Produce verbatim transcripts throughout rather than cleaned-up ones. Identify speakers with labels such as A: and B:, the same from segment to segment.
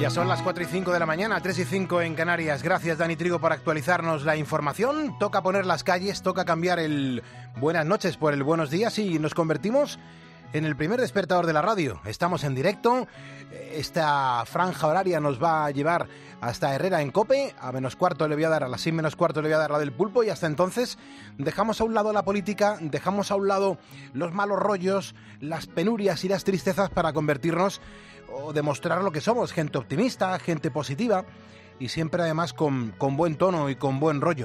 A: Ya son las cuatro y cinco de la mañana, tres y cinco en Canarias. Gracias, Dani Trigo, por actualizarnos la información. Toca poner las calles, toca cambiar el buenas noches por el buenos días y nos convertimos en el primer despertador de la radio. Estamos en directo. Esta franja horaria nos va a llevar hasta Herrera en COPE. A menos cuarto le voy a dar, a las seis menos cuarto le voy a dar la del pulpo, y hasta entonces dejamos a un lado la política, dejamos a un lado los malos rollos, las penurias y las tristezas para convertirnos o demostrar lo que somos, gente optimista, gente positiva y siempre además con, con buen tono y con buen rollo.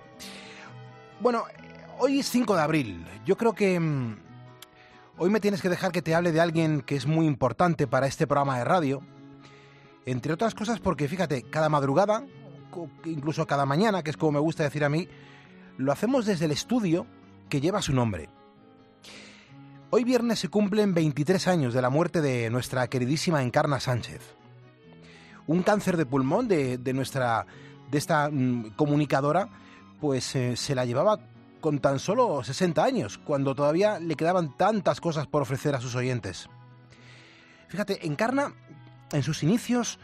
A: Bueno, hoy es cinco de abril. Yo creo que mmm, hoy me tienes que dejar que te hable de alguien que es muy importante para este programa de radio. Entre otras cosas porque, fíjate, cada madrugada, incluso cada mañana, que es como me gusta decir a mí, lo hacemos desde el estudio que lleva su nombre. Hoy viernes se cumplen veintitrés años de la muerte de nuestra queridísima Encarna Sánchez. Un cáncer de pulmón de, de nuestra de esta mmm, comunicadora, pues eh, se la llevaba con tan solo sesenta años, cuando todavía le quedaban tantas cosas por ofrecer a sus oyentes. Fíjate, Encarna, en sus inicios,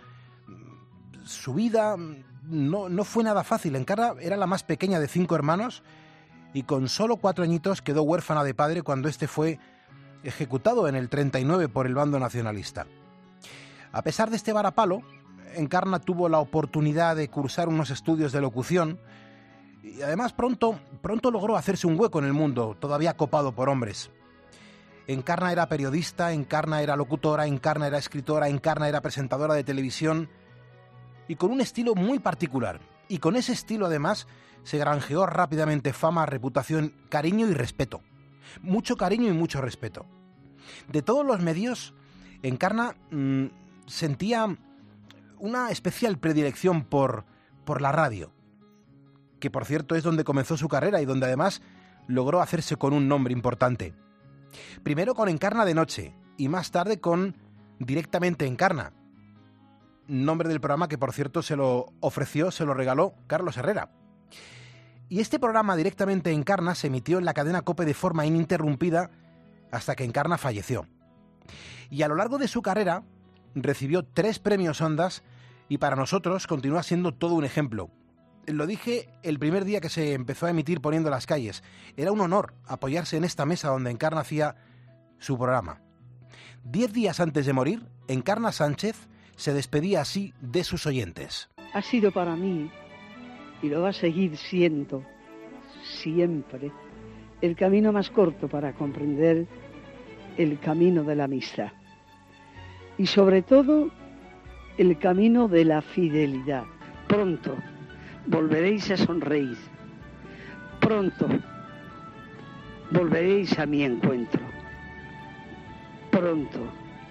A: su vida no, no fue nada fácil. Encarna era la más pequeña de cinco hermanos y con solo cuatro añitos quedó huérfana de padre cuando este fue ejecutado en el treinta y nueve por el bando nacionalista. A pesar de este varapalo, Encarna tuvo la oportunidad de cursar unos estudios de locución y además pronto, pronto logró hacerse un hueco en el mundo, todavía copado por hombres. Encarna era periodista, Encarna era locutora, Encarna era escritora, Encarna era presentadora de televisión y con un estilo muy particular. Y con ese estilo además se granjeó rápidamente fama, reputación, cariño y respeto. Mucho cariño y mucho respeto. De todos los medios, Encarna mmm, sentía una especial predilección por, por la radio, que por cierto es donde comenzó su carrera y donde además logró hacerse con un nombre importante. Primero con Encarna de Noche y más tarde con Directamente Encarna, nombre del programa que por cierto se lo ofreció, se lo regaló Carlos Herrera. Y este programa Directamente Encarna se emitió en la cadena COPE de forma ininterrumpida hasta que Encarna falleció. Y a lo largo de su carrera recibió tres premios Ondas y para nosotros continúa siendo todo un ejemplo. Lo dije el primer día que se empezó a emitir Poniendo las calles. Era un honor apoyarse en esta mesa donde Encarna hacía su programa. Diez días antes de morir, Encarna Sánchez se despedía así de sus oyentes.
B: Ha sido para mí, y lo va a seguir siendo, siempre, el camino más corto para comprender el camino de la amistad. Y sobre todo, el camino de la fidelidad. Pronto volveréis a sonreír. Pronto volveréis a mi encuentro. Pronto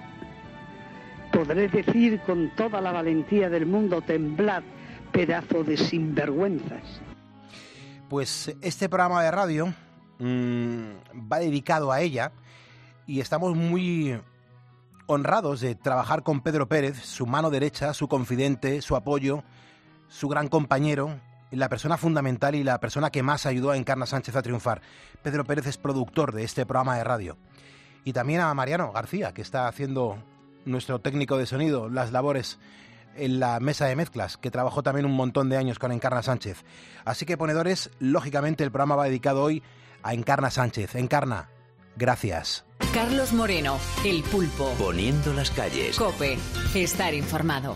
B: podré decir con toda la valentía del mundo: temblad, pedazo de sinvergüenzas.
A: Pues este programa de radio mmm, va dedicado a ella y estamos muy honrados de trabajar con Pedro Pérez, su mano derecha, su confidente, su apoyo, su gran compañero, la persona fundamental y la persona que más ayudó a Encarna Sánchez a triunfar. Pedro Pérez es productor de este programa de radio. Y también a Mariano García, que está haciendo, nuestro técnico de sonido, las labores en la mesa de mezclas, que trabajó también un montón de años con Encarna Sánchez. Así que, ponedores, lógicamente el programa va dedicado hoy a Encarna Sánchez. Encarna, gracias.
C: Carlos Moreno, El Pulpo.
D: Poniendo las calles.
C: COPE, estar informado.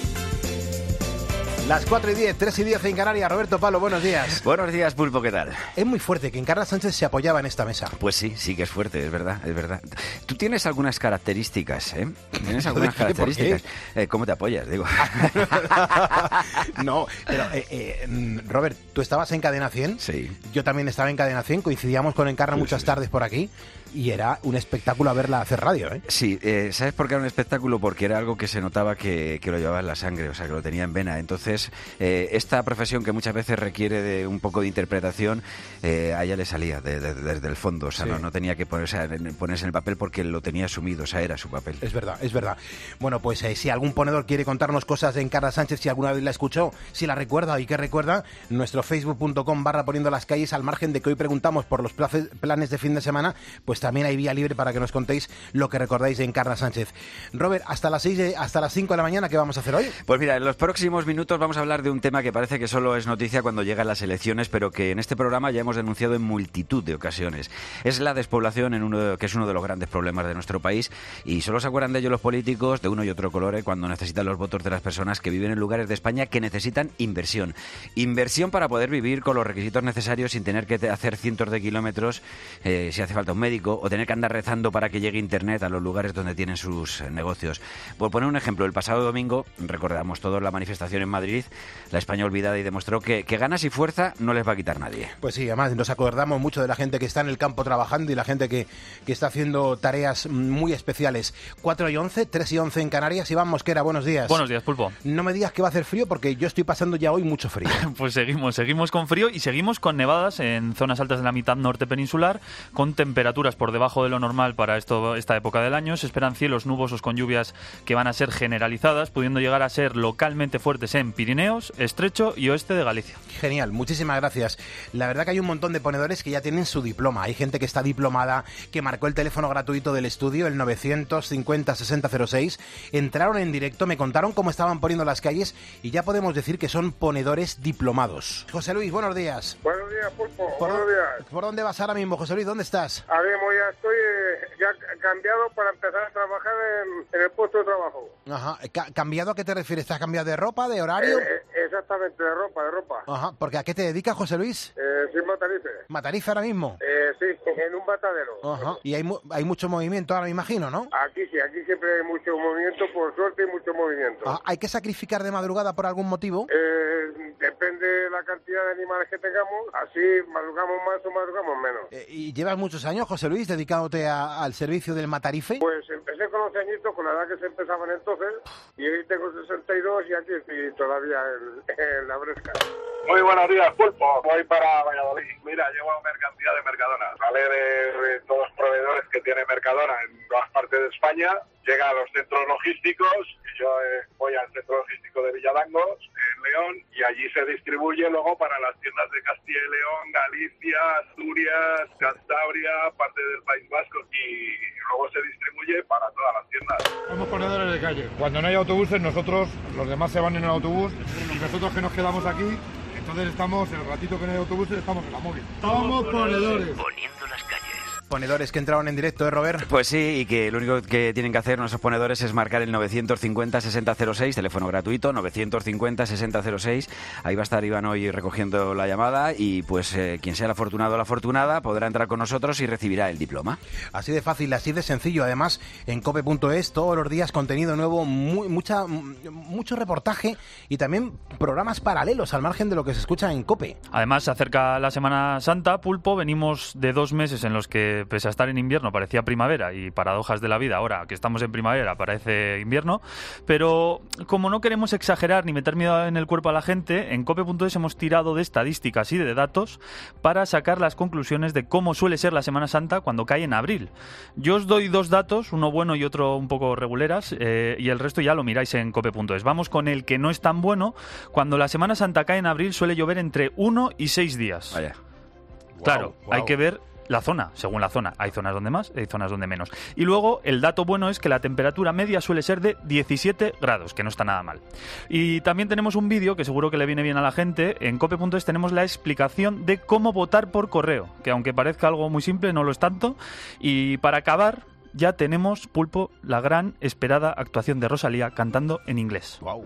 A: Las cuatro y diez, tres y diez en Canarias. Roberto Palo, buenos días.
D: Buenos días, Pulpo, ¿qué tal?
A: Es muy fuerte que Encarna Sánchez se apoyaba en esta mesa.
D: Pues sí, sí que es fuerte, es verdad, es verdad. Tú tienes algunas características, ¿eh? Tienes algunas
A: ¿Qué?
D: características. Eh, ¿Cómo te apoyas? Digo.
A: No, pero, eh, eh, Robert, ¿tú estabas en Cadena cien?
D: Sí.
A: Yo también estaba en Cadena cien, coincidíamos con Encarna
D: Sí,
A: muchas
D: sí,
A: tardes por aquí y era un espectáculo verla hacer radio, ¿eh?
D: Sí, eh, ¿sabes por qué era un espectáculo? Porque era algo que se notaba que, que lo llevaba en la sangre, o sea, que lo tenía en vena. Entonces, Entonces, eh, esta profesión que muchas veces requiere de un poco de interpretación, eh, a ella le salía de, de, desde el fondo. O sea, sí. no, no tenía que ponerse en, ponerse en el papel porque lo tenía asumido. O sea, era su papel.
A: Es verdad, es verdad. Bueno, pues eh, si algún ponedor quiere contarnos cosas de Encarna Sánchez, si alguna vez la escuchó, si la recuerda y qué recuerda, nuestro facebook.com barra poniendo las calles, al margen de que hoy preguntamos por los planes de fin de semana, pues también hay vía libre para que nos contéis lo que recordáis de Encarna Sánchez. Robert, hasta las seis, hasta las cinco de la mañana, ¿qué vamos a hacer hoy?
D: Pues mira, en los próximos minutos vamos a hablar de un tema que parece que solo es noticia cuando llegan las elecciones, pero que en este programa ya hemos denunciado en multitud de ocasiones. Es la despoblación, en uno de, que es uno de los grandes problemas de nuestro país, y solo se acuerdan de ello los políticos de uno y otro color, ¿eh? cuando necesitan los votos de las personas que viven en lugares de España que necesitan inversión. Inversión para poder vivir con los requisitos necesarios sin tener que hacer cientos de kilómetros eh, si hace falta un médico, o tener que andar rezando para que llegue internet a los lugares donde tienen sus eh, negocios. Por poner un ejemplo, el pasado domingo, recordamos todos la manifestación en Madrid, la España olvidada, y demostró que, que ganas y fuerza no les va a quitar nadie.
A: Pues sí, además nos acordamos mucho de la gente que está en el campo trabajando y la gente que, que está haciendo tareas muy especiales. cuatro y once, tres y once en Canarias. Iván Mosquera, buenos días.
E: Buenos días, Pulpo.
A: No me digas que va a hacer frío porque yo estoy pasando ya hoy mucho frío.
E: Pues seguimos, seguimos con frío y seguimos con nevadas en zonas altas de la mitad norte peninsular, con temperaturas por debajo de lo normal para esto, esta época del año. Se esperan cielos nubosos con lluvias que van a ser generalizadas, pudiendo llegar a ser localmente fuertes en Pirineos, Estrecho y oeste de Galicia.
A: Genial, muchísimas gracias. La verdad que hay un montón de ponedores que ya tienen su diploma. Hay gente que está diplomada, que marcó el teléfono gratuito del estudio, el novecientos cincuenta sesenta cero seis. Entraron en directo, me contaron cómo estaban poniendo las calles y ya podemos decir que son ponedores diplomados. José Luis, buenos días.
F: Buenos días, Pulpo.
A: ¿Por,
F: buenos días.
A: ¿Por dónde vas ahora mismo, José Luis? ¿Dónde estás?
F: Ahora mismo ya estoy eh, ya cambiado para empezar a trabajar en, en el puesto de trabajo.
A: Ajá. ¿Cambiado a qué te refieres? ¿Estás cambiado de ropa, de horario?
F: Eh, eh, exactamente, de ropa, de ropa.
A: Ajá. ¿Porque a qué te dedicas, José Luis?
F: Eh, soy matarife.
A: ¿Matarife ahora mismo?
F: Eh, sí, en un matadero.
A: Ajá. Y hay, mu- hay mucho movimiento ahora, me imagino, ¿no?
F: Aquí sí, aquí siempre hay mucho movimiento, por suerte hay mucho movimiento.
A: Ajá. ¿Hay que sacrificar de madrugada por algún motivo?
F: Eh, depende de la cantidad de animales que tengamos, así madrugamos más o madrugamos menos.
A: Eh, ¿Y llevas muchos años, José Luis, dedicándote a- al servicio del matarife?
F: Pues empecé con once añitos, con la edad que se empezaban entonces, y hoy tengo sesenta y dos y aquí estoy todavía en, en la bresca.
G: Muy buenos días, Pulpo. Voy para Valladolid. Mira, llevo mercancía de Mercadona. Sale de, de todos los proveedores que tiene Mercadona en todas partes de España. Llega a los centros logísticos. Y yo eh, voy al centro logístico de Villadangos, en León, y allí se distribuye luego para las tiendas de Castilla y León, Galicia, Asturias, Cantabria, parte del País Vasco, y luego se distribuye para todas las tiendas.
H: Somos ponedores de calle. Cuando no hay autobuses, nosotros, los demás se van en el autobús, y nosotros que nos quedamos aquí, entonces estamos, el ratito que no hay autobuses, estamos en la móvil. Somos ponedores.
I: Poniendo las calles.
A: Ponedores que entraron en directo, ¿eh, Robert?
D: Pues sí, y que lo único que tienen que hacer nuestros ponedores es marcar el novecientos cincuenta sesenta cero seis, teléfono gratuito, novecientos cincuenta sesenta cero seis. Ahí va a estar Iván hoy recogiendo la llamada y pues eh, quien sea el afortunado o la afortunada podrá entrar con nosotros y recibirá el diploma.
A: Así de fácil, así de sencillo. Además, en cope punto es todos los días contenido nuevo, muy, mucha, mucho reportaje y también programas paralelos al margen de lo que se escucha en COPE.
E: Además, se acerca la Semana Santa, Pulpo. Venimos de dos meses en los que, pese a estar en invierno, parecía primavera, y paradojas de la vida, ahora que estamos en primavera parece invierno, pero como no queremos exagerar ni meter miedo en el cuerpo a la gente, en cope punto es hemos tirado de estadísticas y de datos para sacar las conclusiones de cómo suele ser la Semana Santa cuando cae en abril. Yo os doy dos datos, uno bueno y otro un poco reguleras, eh, y el resto ya lo miráis en cope punto es. Vamos con el que no es tan bueno. Cuando la Semana Santa cae en abril suele llover entre uno y seis días.
D: Vaya.
E: Claro,
A: Wow, wow.
E: hay que ver la zona, según la zona. Hay zonas donde más, hay zonas donde menos. Y luego, el dato bueno es que la temperatura media suele ser de diecisiete grados, que no está nada mal. Y también tenemos un vídeo que seguro que le viene bien a la gente. En cope punto es tenemos la explicación de cómo votar por correo, que aunque parezca algo muy simple, no lo es tanto. Y para acabar, ya tenemos, Pulpo, la gran esperada actuación de Rosalía cantando en inglés.
A: Wow.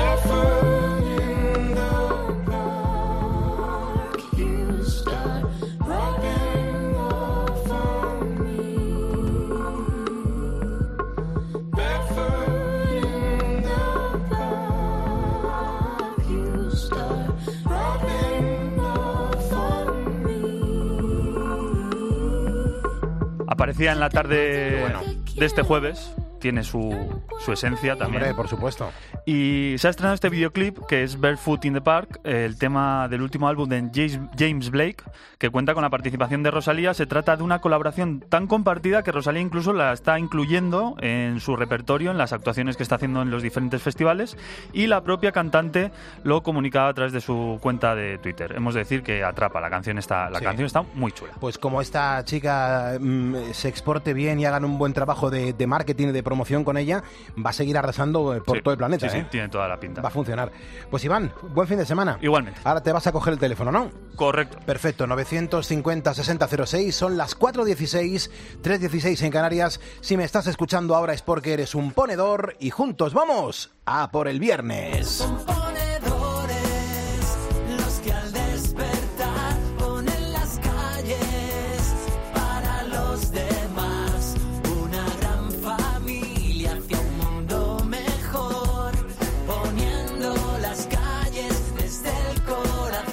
E: Aparecía en la tarde de este jueves, tiene su, su esencia también.
A: Hombre, por supuesto.
E: Y se ha estrenado este videoclip que es Barefoot in the Park, el tema del último álbum de James, James Blake, que cuenta con la participación de Rosalía. Se trata de una colaboración tan compartida que Rosalía incluso la está incluyendo en su repertorio, en las actuaciones que está haciendo en los diferentes festivales, y la propia cantante lo comunicaba a través de su cuenta de Twitter. Hemos de decir que atrapa, la canción está, la
A: sí.
E: canción está muy chula.
A: Pues como esta chica mmm, se exporte bien y hagan un buen trabajo de, de marketing y de promoción con ella, va a seguir arrasando por
E: sí,
A: todo el planeta.
E: Sí,
A: ¿eh?
E: sí, tiene toda la pinta.
A: Va a funcionar. Pues Iván, buen fin de semana.
E: Igualmente.
A: Ahora te vas a coger el teléfono, ¿no?
E: Correcto.
A: Perfecto, novecientos cincuenta sesenta cero seis, son las cuatro dieciséis, tres dieciséis en Canarias. Si me estás escuchando ahora es porque eres un ponedor y juntos vamos a por el viernes.
I: Son ponedores los que al despertar ponen las calles para los demás. Una gran familia hacia un mundo mejor, poniendo las calles desde el corazón.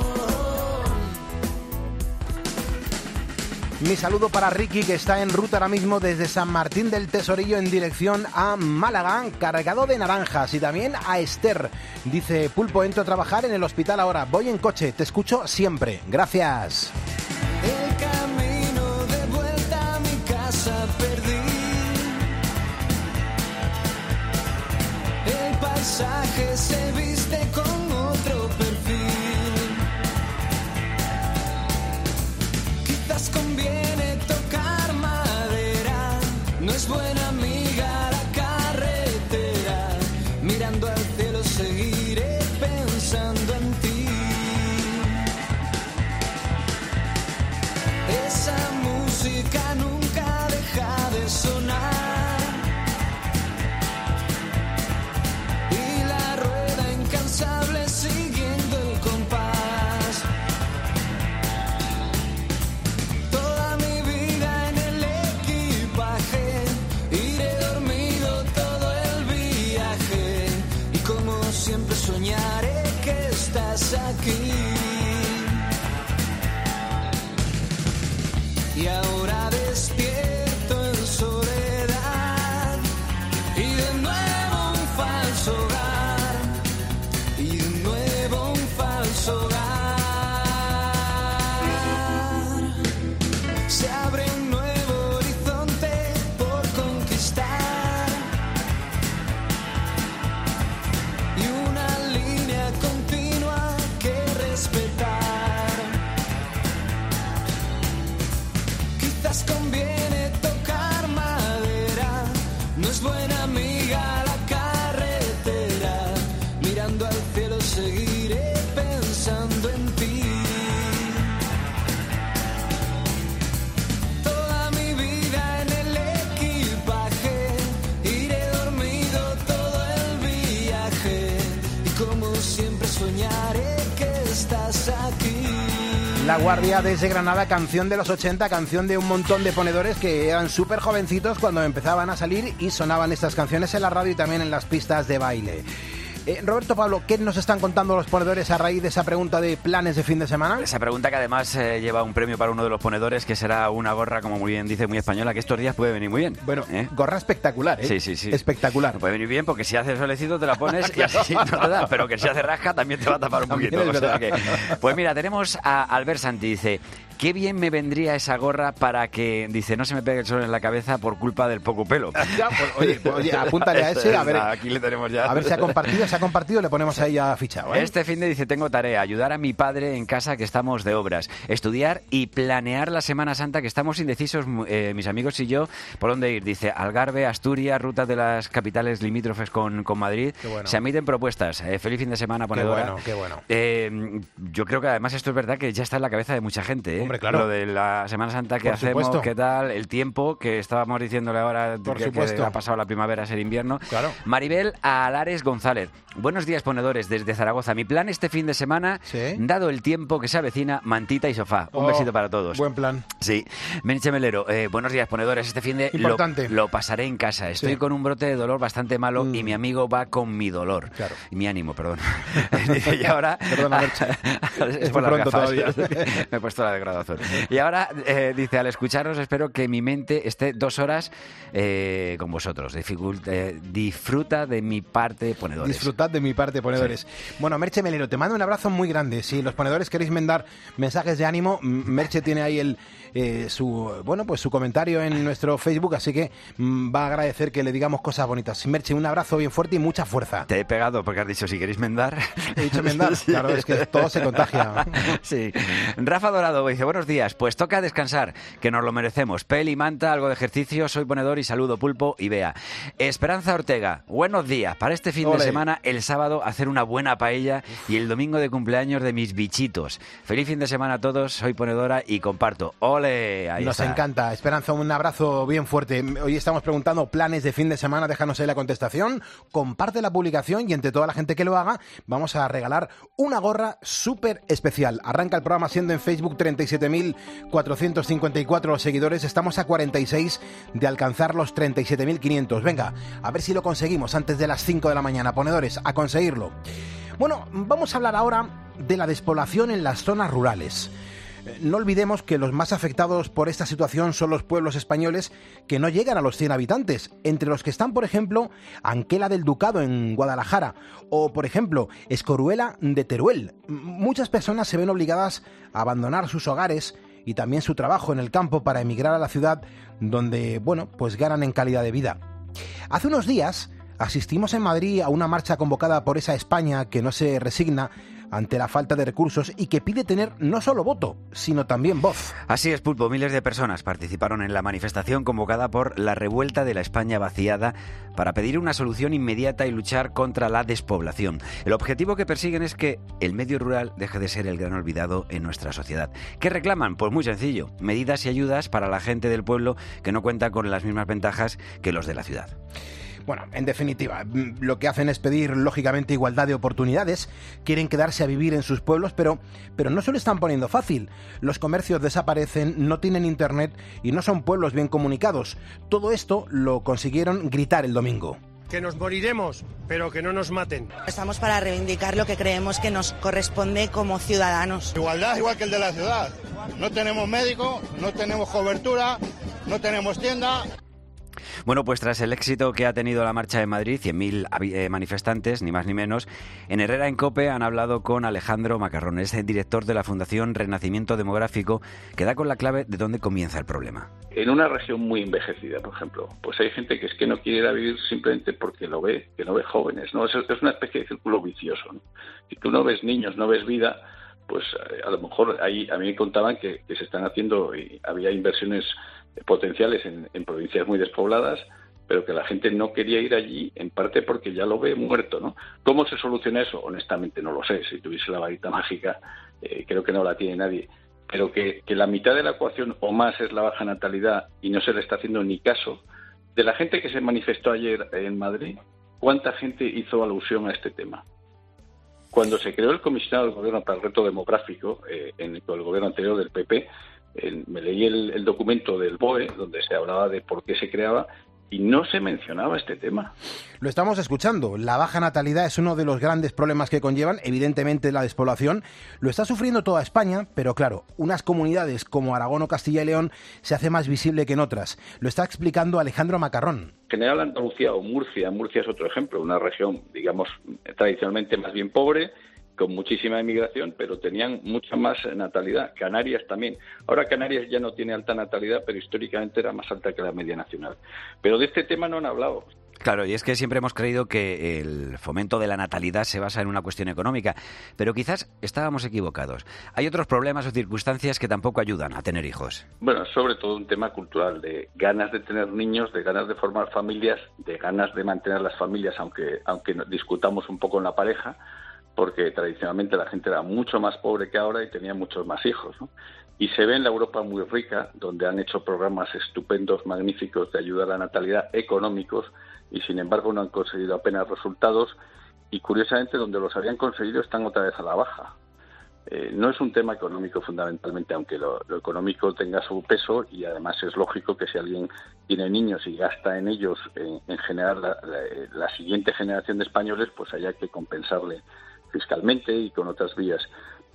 A: Mi saludo para Ricky, que está en ruta ahora mismo desde San Martín del Tesorillo en dirección a Málaga, cargado de naranjas. Y también a Esther. Dice: Pulpo, entro a trabajar en el hospital ahora. Voy en coche, te escucho siempre. Gracias.
I: El camino de vuelta a mi casa perdí. El paisaje se viste con otro perfil. Quizás conviene tocar madera, no es buena amiga la carretera. Mirando al cielo seguiré pensando en ti. Esa música nunca deja de sonar y la rueda incansable siguiendo el compás. Toda mi vida en el equipaje, iré dormido todo el viaje y como siempre soñaré que estás aquí. Y ahora despierto en soledad y de nuevo un falso hogar, y de nuevo un falso hogar. Se abre un nuevo horizonte por conquistar y una línea continua que respetar. Quizás conviene tocar madera, no es buena amiga la carretera. Mirando al cielo seguiré pensando en ti. Toda mi vida en el equipaje, iré dormido todo el viaje y como siempre soñaré que estás aquí.
A: La Guardia desde Granada, canción de los ochenta, canción de un montón de ponedores que eran súper jovencitos cuando empezaban a salir y sonaban estas canciones en la radio y también en las pistas de baile. Eh, Roberto, Pablo, ¿qué nos están contando los ponedores a raíz de esa pregunta de planes de fin de semana?
D: Esa pregunta que además eh, lleva un premio para uno de los ponedores, que será una gorra, como muy bien dice, muy española, que estos días puede venir muy bien.
A: Bueno,
D: ¿eh?
A: Gorra espectacular, ¿eh?
D: Sí, sí, sí.
A: Espectacular.
D: Puede venir bien porque si hace solecito te la pones y así no te da, pero que si hace rasca también te va a tapar un
A: También
D: poquito.
A: es
D: O sea
A: verdad.
D: que, pues mira, tenemos a Albert Santi, dice: qué bien me vendría esa gorra para que, dice, no se me pegue el sol en la cabeza por culpa del poco pelo.
A: Ya, pues, oye, pues, oye, apúntale a ese, a ver,
D: aquí le tenemos ya.
A: A ver si ha compartido, se ha compartido, le ponemos ahí ya fichado, ¿eh?
D: Este fin de dice: tengo tarea, ayudar a mi padre en casa que estamos de obras, estudiar y planear la Semana Santa que estamos indecisos, eh, mis amigos y yo, por dónde ir. Dice: Algarve, Asturias, rutas de las capitales limítrofes con, con Madrid.
A: Qué bueno.
D: Se admiten propuestas. Eh, feliz fin de semana, ponedora.
A: Qué bueno, qué bueno.
D: Eh, yo creo que además esto es verdad que ya está en la cabeza de mucha gente, ¿eh?
A: Hombre, claro.
D: Lo de la Semana Santa que
A: Por
D: hacemos,
A: supuesto.
D: qué tal, el tiempo que estábamos diciéndole ahora
A: Por
D: que,
A: supuesto.
D: que ha pasado la primavera a ser invierno.
A: Claro.
D: Maribel Alares González: buenos días, ponedores, desde Zaragoza. Mi plan este fin de semana,
A: ¿Sí?
D: dado el tiempo que se avecina, mantita y sofá. Un
A: Oh,
D: besito para todos.
A: Buen plan.
D: Sí. Menche Melero: eh, buenos días, ponedores. Este fin de lo,
A: Importante.
D: lo pasaré en casa. Estoy
A: Sí.
D: con un brote de dolor bastante malo
A: Mm.
D: y mi amigo va con mi dolor.
A: Claro.
D: Y mi ánimo, perdón. Dice: y ahora...
A: Perdona, Merche.
D: es
A: Es
D: por
A: muy
D: las
A: pronto
D: gafas.
A: todavía.
D: Me he puesto la de grado. razón. Y ahora, eh, dice, al escucharos espero que mi mente esté dos horas eh, con vosotros. Dificult, eh, disfruta de mi parte, ponedores.
A: Disfrutad de mi parte, ponedores. Sí. Bueno, Merche Melero, te mando un abrazo muy grande. Si los ponedores queréis mandar mensajes de ánimo, Merche tiene ahí el eh, su bueno pues su comentario en nuestro Facebook, así que mm, va a agradecer que le digamos cosas bonitas. Merche, un abrazo bien fuerte y mucha fuerza.
D: Te he pegado porque has dicho si queréis mendar.
A: He dicho mendar, sí. Claro, es que todo se contagia.
D: Sí. Rafa Dorado dice, buenos días, pues toca descansar, que nos lo merecemos. Peli, manta, algo de ejercicio, soy ponedor y saludo Pulpo y Bea. Esperanza Ortega, buenos días. Para este fin Olé. de semana, el sábado hacer una buena paella y el domingo de cumpleaños de mis bichitos. Feliz fin de semana a todos, soy ponedora y comparto. ¡Ole! Ahí
A: Nos
D: está.
A: encanta. Esperanza, un abrazo bien fuerte. Hoy estamos preguntando planes de fin de semana, déjanos ahí la contestación, comparte la publicación y entre toda la gente que lo haga vamos a regalar una gorra súper especial. Arranca el programa siendo en Facebook treinta y siete mil cuatrocientos cincuenta y cuatro seguidores, estamos a cuarenta y seis de alcanzar los treinta y siete mil quinientos. Venga, a ver si lo conseguimos antes de las cinco de la mañana, ponedores, a conseguirlo. Bueno, vamos a hablar ahora de la despoblación en las zonas rurales. No olvidemos que los más afectados por esta situación son los pueblos españoles que no llegan a los cien habitantes, entre los que están, por ejemplo, Anquela del Ducado en Guadalajara o, por ejemplo, Escoruela de Teruel. Muchas personas se ven obligadas a abandonar sus hogares y también su trabajo en el campo para emigrar a la ciudad donde, bueno, pues ganan en calidad de vida. Hace unos días asistimos en Madrid a una marcha convocada por esa España que no se resigna ante la falta de recursos y que pide tener no solo voto, sino también voz.
D: Así es, Pulpo. Miles de personas participaron en la manifestación convocada por la revuelta de la España vaciada para pedir una solución inmediata y luchar contra la despoblación. El objetivo que persiguen es que el medio rural deje de ser el gran olvidado en nuestra sociedad. ¿Qué reclaman? Pues muy sencillo, medidas y ayudas para la gente del pueblo que no cuenta con las mismas ventajas que los de la ciudad.
A: Bueno, en definitiva, lo que hacen es pedir, lógicamente, igualdad de oportunidades. Quieren quedarse a vivir en sus pueblos, pero, pero no se lo están poniendo fácil. Los comercios desaparecen, no tienen internet y no son pueblos bien comunicados. Todo esto lo consiguieron gritar el domingo.
J: Que nos moriremos, pero que no nos maten.
K: Estamos para reivindicar lo que creemos que nos corresponde como ciudadanos.
L: Igualdad igual que el de la ciudad. No tenemos médico, no tenemos cobertura, no tenemos tienda.
D: Bueno, pues tras el éxito que ha tenido la marcha de Madrid, cien mil eh, manifestantes, ni más ni menos, en Herrera en COPE han hablado con Alejandro Macarrón, es el director de la Fundación Renacimiento Demográfico, que da con la clave de dónde comienza el problema.
M: En una región muy envejecida, por ejemplo, pues hay gente que es que no quiere ir a vivir simplemente porque lo ve, que no ve jóvenes, ¿no? Es, es una especie de círculo vicioso, ¿no? Si tú no ves niños, no ves vida, pues a lo mejor ahí a mí me contaban que, que se están haciendo, y había inversiones potenciales en, en provincias muy despobladas, pero que la gente no quería ir allí, en parte porque ya lo ve muerto, ¿no? ¿Cómo se soluciona eso? Honestamente no lo sé. Si tuviese la varita mágica, eh, creo que no la tiene nadie. Pero que, que la mitad de la ecuación o más es la baja natalidad y no se le está haciendo ni caso. De la gente que se manifestó ayer en Madrid, ¿cuánta gente hizo alusión a este tema? Cuando se creó el comisionado del gobierno para el reto demográfico, eh, en el, el gobierno anterior del P P, eh, me leí el, el documento del B O E, donde se hablaba de por qué se creaba, y no se mencionaba este tema.
A: Lo estamos escuchando. La baja natalidad es uno de los grandes problemas que conllevan, evidentemente, la despoblación. Lo está sufriendo toda España, pero claro, unas comunidades como Aragón o Castilla y León se hace más visible que en otras. Lo está explicando Alejandro Macarrón.
M: En general, Andalucía o Murcia, Murcia es otro ejemplo, una región, digamos, tradicionalmente más bien pobre, con muchísima emigración, pero tenían mucha más natalidad. Canarias también. Ahora Canarias ya no tiene alta natalidad, pero históricamente era más alta que la media nacional. Pero de este tema no han hablado.
D: Claro, y es que siempre hemos creído que el fomento de la natalidad se basa en una cuestión económica, pero quizás estábamos equivocados. Hay otros problemas o circunstancias que tampoco ayudan a tener hijos.
M: Bueno, sobre todo un tema cultural, de ganas de tener niños, de ganas de formar familias, de ganas de mantener las familias, aunque, aunque discutamos un poco en la pareja, porque tradicionalmente la gente era mucho más pobre que ahora y tenía muchos más hijos, ¿no? Y se ve en la Europa muy rica, donde han hecho programas estupendos, magníficos de ayuda a la natalidad, económicos, y sin embargo no han conseguido apenas resultados, y curiosamente donde los habían conseguido están otra vez a la baja. Eh, no es un tema económico fundamentalmente, aunque lo, lo económico tenga su peso, y además es lógico que si alguien tiene niños y gasta en ellos en, en generar la, la, la siguiente generación de españoles, pues haya que compensarle fiscalmente y con otras vías.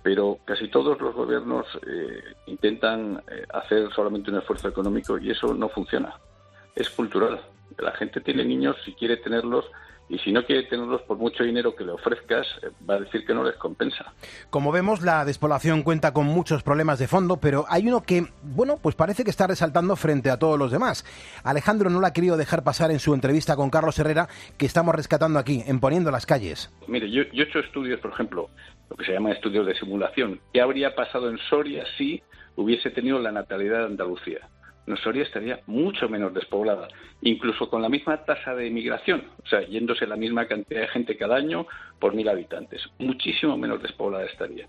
M: pero casi todos los gobiernos eh, intentan eh, hacer solamente un esfuerzo económico y eso no funciona. Es cultural. La gente tiene niños si quiere tenerlos y si no quiere tenerlos, por mucho dinero que le ofrezcas, eh, va a decir que no les compensa.
A: Como vemos, la despoblación cuenta con muchos problemas de fondo, pero hay uno que, bueno, pues parece que está resaltando frente a todos los demás. Alejandro no lo ha querido dejar pasar en su entrevista con Carlos Herrera, que estamos rescatando aquí, en Poniendo las Calles.
M: Mire, yo, yo he hecho estudios, por ejemplo, lo que se llama estudios de simulación. ¿Qué habría pasado en Soria si hubiese tenido la natalidad de Andalucía? No, Soria estaría mucho menos despoblada, incluso con la misma tasa de emigración, o sea, yéndose la misma cantidad de gente cada año por mil habitantes. Muchísimo menos despoblada estaría.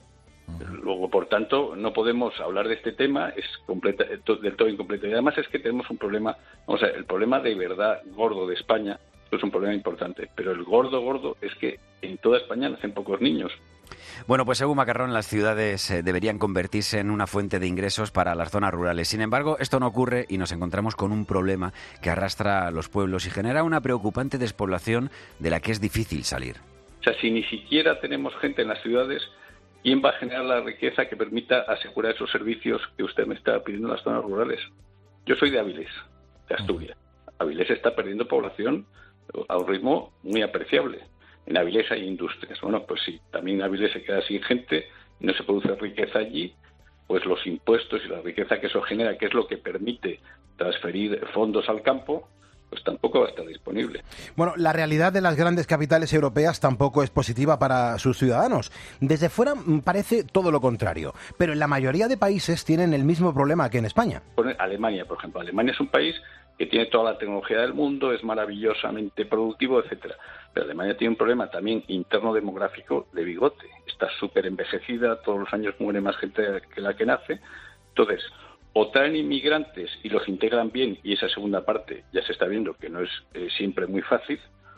M: Luego, por tanto, no podemos hablar de este tema, es completa, del todo incompleto. Y además es que tenemos un problema, o sea, el problema de verdad gordo de España es un problema importante, pero el gordo gordo es que en toda España nacen pocos niños.
D: Bueno, pues según Macarrón, las ciudades eh, deberían convertirse en una fuente de ingresos para las zonas rurales. Sin embargo, esto no ocurre y nos encontramos con un problema que arrastra a los pueblos y genera una preocupante despoblación de la que es difícil salir.
M: O sea, si ni siquiera tenemos gente en las ciudades, ¿quién va a generar la riqueza que permita asegurar esos servicios que usted me está pidiendo en las zonas rurales? Yo soy de Avilés, de Asturias. Avilés está perdiendo población a un ritmo muy apreciable. En Avilés hay industrias. Bueno, pues si también Avilés se queda sin gente y no se produce riqueza allí, pues los impuestos y la riqueza que eso genera, que es lo que permite transferir fondos al campo, pues tampoco va a estar disponible.
A: Bueno, la realidad de las grandes capitales europeas tampoco es positiva para sus ciudadanos. Desde fuera parece todo lo contrario, pero en la mayoría de países tienen el mismo problema que en España.
M: Alemania, por ejemplo. Alemania es un país que tiene toda la tecnología del mundo, es maravillosamente productivo, etcétera. Pero Alemania tiene un problema también interno demográfico de bigote. Está súper envejecida, todos los años muere más gente que la que nace. Entonces, o traen inmigrantes y los integran bien, y esa segunda parte ya se está viendo que no es eh, siempre muy fácil,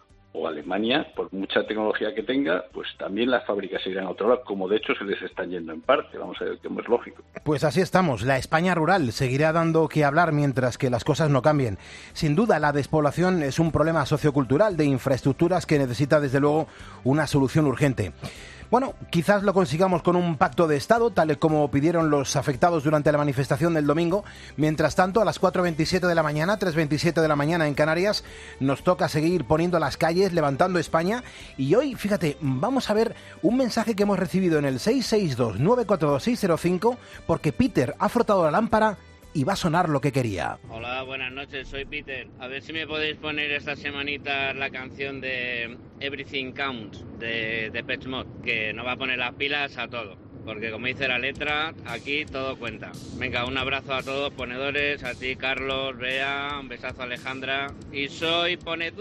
M: o Alemania, por mucha tecnología que tenga, pues también las fábricas se irán a otro lado, como de hecho se les están yendo en parte, vamos a ver, que no es lógico.
A: Pues así estamos, la España rural seguirá dando que hablar mientras que las cosas no cambien. Sin duda, la despoblación es un problema sociocultural de infraestructuras que necesita desde luego una solución urgente. Bueno, quizás lo consigamos con un pacto de Estado, tal y como pidieron los afectados durante la manifestación del domingo. Mientras tanto, a las cuatro veintisiete de la mañana, tres veintisiete de la mañana en Canarias, nos toca seguir poniendo las calles, levantando España. Y hoy, fíjate, vamos a ver un mensaje que hemos recibido en el seis seis dos, nueve cuatro dos, seis cero cinco, porque Peter ha frotado la lámpara y va a sonar lo que quería.
N: Hola, buenas noches, soy Peter. A ver si me podéis poner esta semanita la canción de Everything Counts de Depeche Mode, que nos va a poner las pilas a todo, porque como dice la letra, aquí todo cuenta. Venga, un abrazo a todos ponedores, a ti Carlos, Bea, un besazo a Alejandra, y soy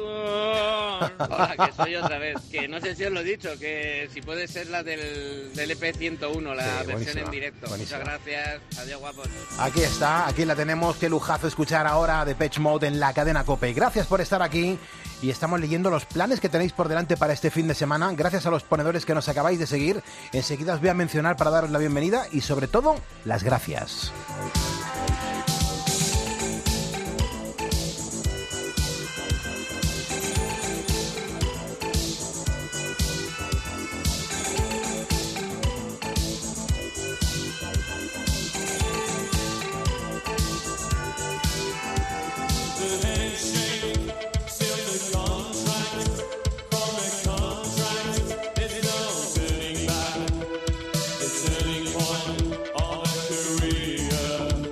N: ponedor. Hola, que soy otra vez, que no sé si os lo he dicho, que si puede ser la del, del E P ciento uno, la sí, versión en directo. Buenísima. Muchas gracias, adiós guapos.
A: Aquí está, aquí la tenemos, qué lujazo escuchar ahora Depeche Mode en la cadena COPE. Gracias por estar aquí y estamos leyendo los planes que tenéis por delante para este fin de semana. Gracias a los ponedores que nos acabáis de seguir. Enseguida os voy a mencionar para daros la bienvenida y sobre todo las gracias.
I: Turning point of a career.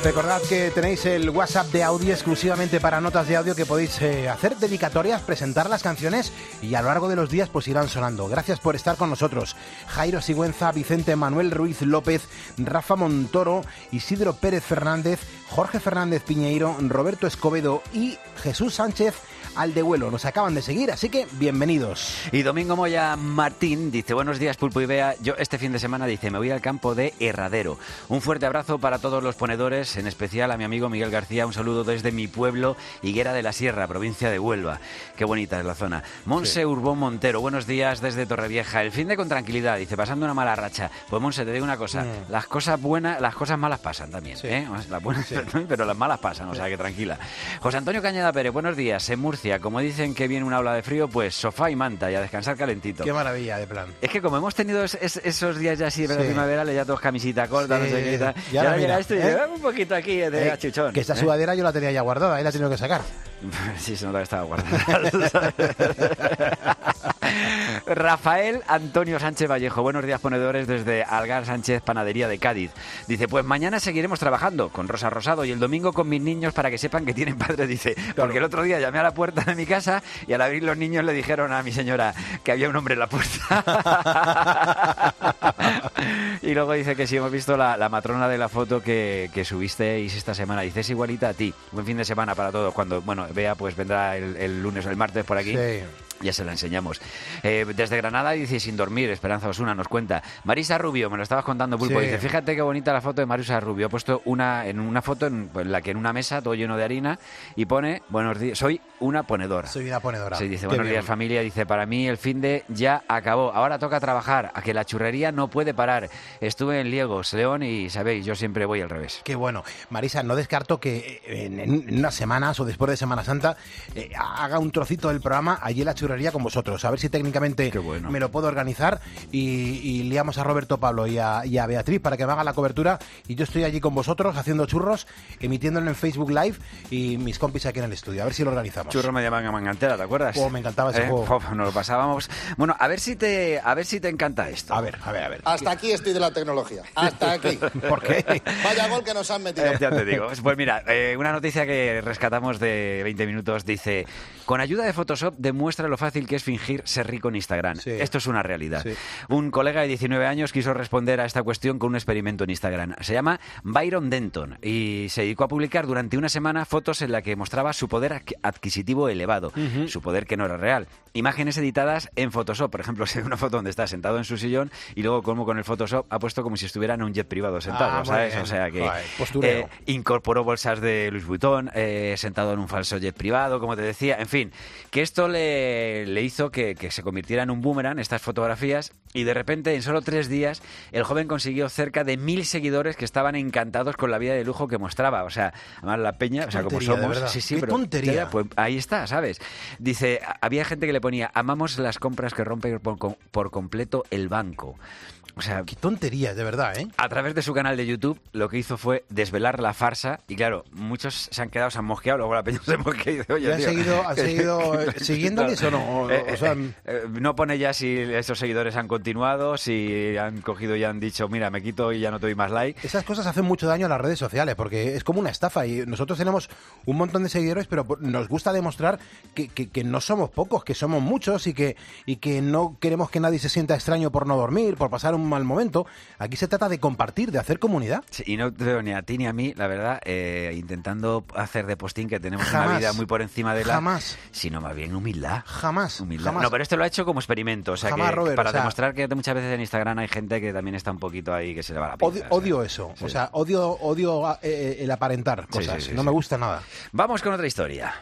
A: Recordad que tenéis el WhatsApp de audio exclusivamente para notas de audio que podéis eh, hacer dedicatorias, presentar las canciones y a lo largo de los días pues irán sonando. Gracias por estar con nosotros. Jairo Sigüenza, Vicente Manuel Ruiz López, Rafa Montoro, Isidro Pérez Fernández, Jorge Fernández Piñeiro, Roberto Escobedo y Jesús Sánchez Aldehuelo. Nos acaban de seguir, así que bienvenidos.
D: Y Domingo Moya Martín dice: buenos días, Pulpo y Bea. Yo este fin de semana, dice, me voy al campo de Herradero. Un fuerte abrazo para todos los ponedores, en especial a mi amigo Miguel García. Un saludo desde mi pueblo, Higuera de la Sierra, provincia de Huelva. Qué bonita es la zona. Monse sí. Urbón Montero, buenos días desde Torrevieja. El fin de con tranquilidad, dice, pasando una mala racha. Pues Monse, te digo una cosa, mm. las cosas buenas, las cosas malas pasan también, sí. ¿eh? Las buenas, sí. pero las malas pasan, o sea que tranquila. José Antonio Cañada Pérez, buenos días. En Murcia, como dicen que viene una ola de frío, pues sofá y manta y a descansar calentito.
A: Qué maravilla de plan.
D: Es que como hemos tenido es, es, esos días ya así de sí. primaverales, ya todos camisita corta, sí. no sé qué y tal.
A: Y ahora mira,
D: esto y
A: ¿eh?
D: un poquito aquí de eh, achuchón.
A: Que esta
D: ¿eh?
A: sudadera yo la tenía ya guardada, ahí la he tenido que sacar.
D: Sí, se nota que estaba guardada. Rafael Antonio Sánchez Vallejo, buenos días ponedores desde Algar Sánchez Panadería de Cádiz. Dice, pues mañana seguiremos trabajando con Rosa Rosado y el domingo con mis niños para que sepan que tienen padre, dice, claro. Porque el otro día llamé a la puerta de mi casa y al abrir los niños le dijeron a mi señora que había un hombre en la puerta. Y luego dice que sí, hemos visto la, la matrona de la foto que, que subisteis esta semana, dice, es igualita a ti. Buen fin de semana para todos. Cuando, bueno, Bea pues vendrá el, el lunes o el martes por aquí. Sí. Ya se la enseñamos. Eh, desde Granada dice, sin dormir, Esperanza Osuna nos cuenta. Marisa Rubio, me lo estabas contando, Pulpo, sí. Dice, fíjate qué bonita la foto de Marisa Rubio. Ha puesto una en una foto en, en la que en una mesa, todo lleno de harina, y pone, buenos días, soy una ponedora.
A: Soy una ponedora.
D: Sí, dice,
A: qué
D: buenos
A: bien.
D: días familia, dice, para mí el fin de ya acabó. Ahora toca trabajar, a que la churrería no puede parar. Estuve en Liegos, León, y sabéis, yo siempre voy al revés.
A: Qué bueno. Marisa, no descarto que en, en unas semanas o después de Semana Santa eh, haga un trocito del programa allí en la churrería con vosotros. A ver si técnicamente bueno. me lo puedo organizar y, y liamos a Roberto Pablo y a, y a Beatriz para que me hagan la cobertura y yo estoy allí con vosotros haciendo churros, emitiéndolo en Facebook Live y mis compis aquí en el estudio. A ver si lo organizamos.
D: Churro media manga mangantera, ¿te acuerdas?
A: Oh, me encantaba ese
D: ¿Eh?
A: juego.
D: Oh, nos lo pasábamos. Bueno, a ver si te a ver si te encanta esto.
A: A ver, a ver, a ver.
L: Hasta aquí estoy de la tecnología. Hasta aquí.
A: ¿Por qué?
L: Vaya gol que nos han metido.
D: Eh, ya te digo. Pues mira, eh, una noticia que rescatamos de veinte minutos dice, con ayuda de Photoshop demuestra lo fácil que es fingir ser rico en Instagram. Sí. Esto es una realidad. Sí. Un colega de diecinueve años quiso responder a esta cuestión con un experimento en Instagram. Se llama Byron Denton y se dedicó a publicar durante una semana fotos en las que mostraba su poder adquisitivo elevado, uh-huh. su poder que no era real. Imágenes editadas en Photoshop. Por ejemplo, se ve una foto donde está sentado en su sillón y luego como con el Photoshop ha puesto como si estuviera en un jet privado sentado, ah, ¿sabes? O sea que eh, incorporó bolsas de Louis Vuitton, eh, sentado en un falso jet privado, como te decía. En fin, que esto le, le hizo que, que se convirtiera en un boomerang estas fotografías y de repente en solo tres días el joven consiguió cerca de mil seguidores que estaban encantados con la vida de lujo que mostraba. O sea, además la peña, o sea, como somos, sí, sí,
A: qué
D: pero
A: tontería.
D: Pues ahí está, ¿sabes? Dice, había gente que le ponía, amamos las compras que rompen por, por completo el banco. O sea,
A: qué tonterías, de verdad, ¿eh?
D: A través de su canal de YouTube lo que hizo fue desvelar la farsa y claro, muchos se han quedado, se han mosqueado, luego la peña se mosquea y dice, oye,
A: ¿Y han
D: tío,
A: seguido, han seguido eh, siguiéndoles o no? O,
D: eh,
A: o sea,
D: eh, eh, no pone ya si esos seguidores han continuado, si han cogido y han dicho, mira, me quito y ya no te doy más like.
A: Esas cosas hacen mucho daño a las redes sociales porque es como una estafa y nosotros tenemos un montón de seguidores, pero nos gusta demostrar que, que, que no somos pocos, que somos muchos y que, y que no queremos que nadie se sienta extraño por no dormir, por pasar un mal momento. Aquí se trata de compartir, de hacer comunidad.
D: Sí, y no te veo ni a ti ni a mí, la verdad, eh, intentando hacer de postín que tenemos
A: jamás,
D: una vida muy por encima de la...
A: Jamás.
D: Sino más bien humildad.
A: Jamás.
D: Humildad.
A: Jamás.
D: No, pero esto lo ha hecho como experimento. O sea,
A: jamás,
D: que,
A: Robert,
D: para
A: o sea,
D: demostrar que muchas veces en Instagram hay gente que también está un poquito ahí que se le va la pinza.
A: Odio, odio eso. Sí. O sea, odio, odio eh, el aparentar cosas. Sí, sí, sí, no sí. me gusta nada.
D: Vamos con otra historia.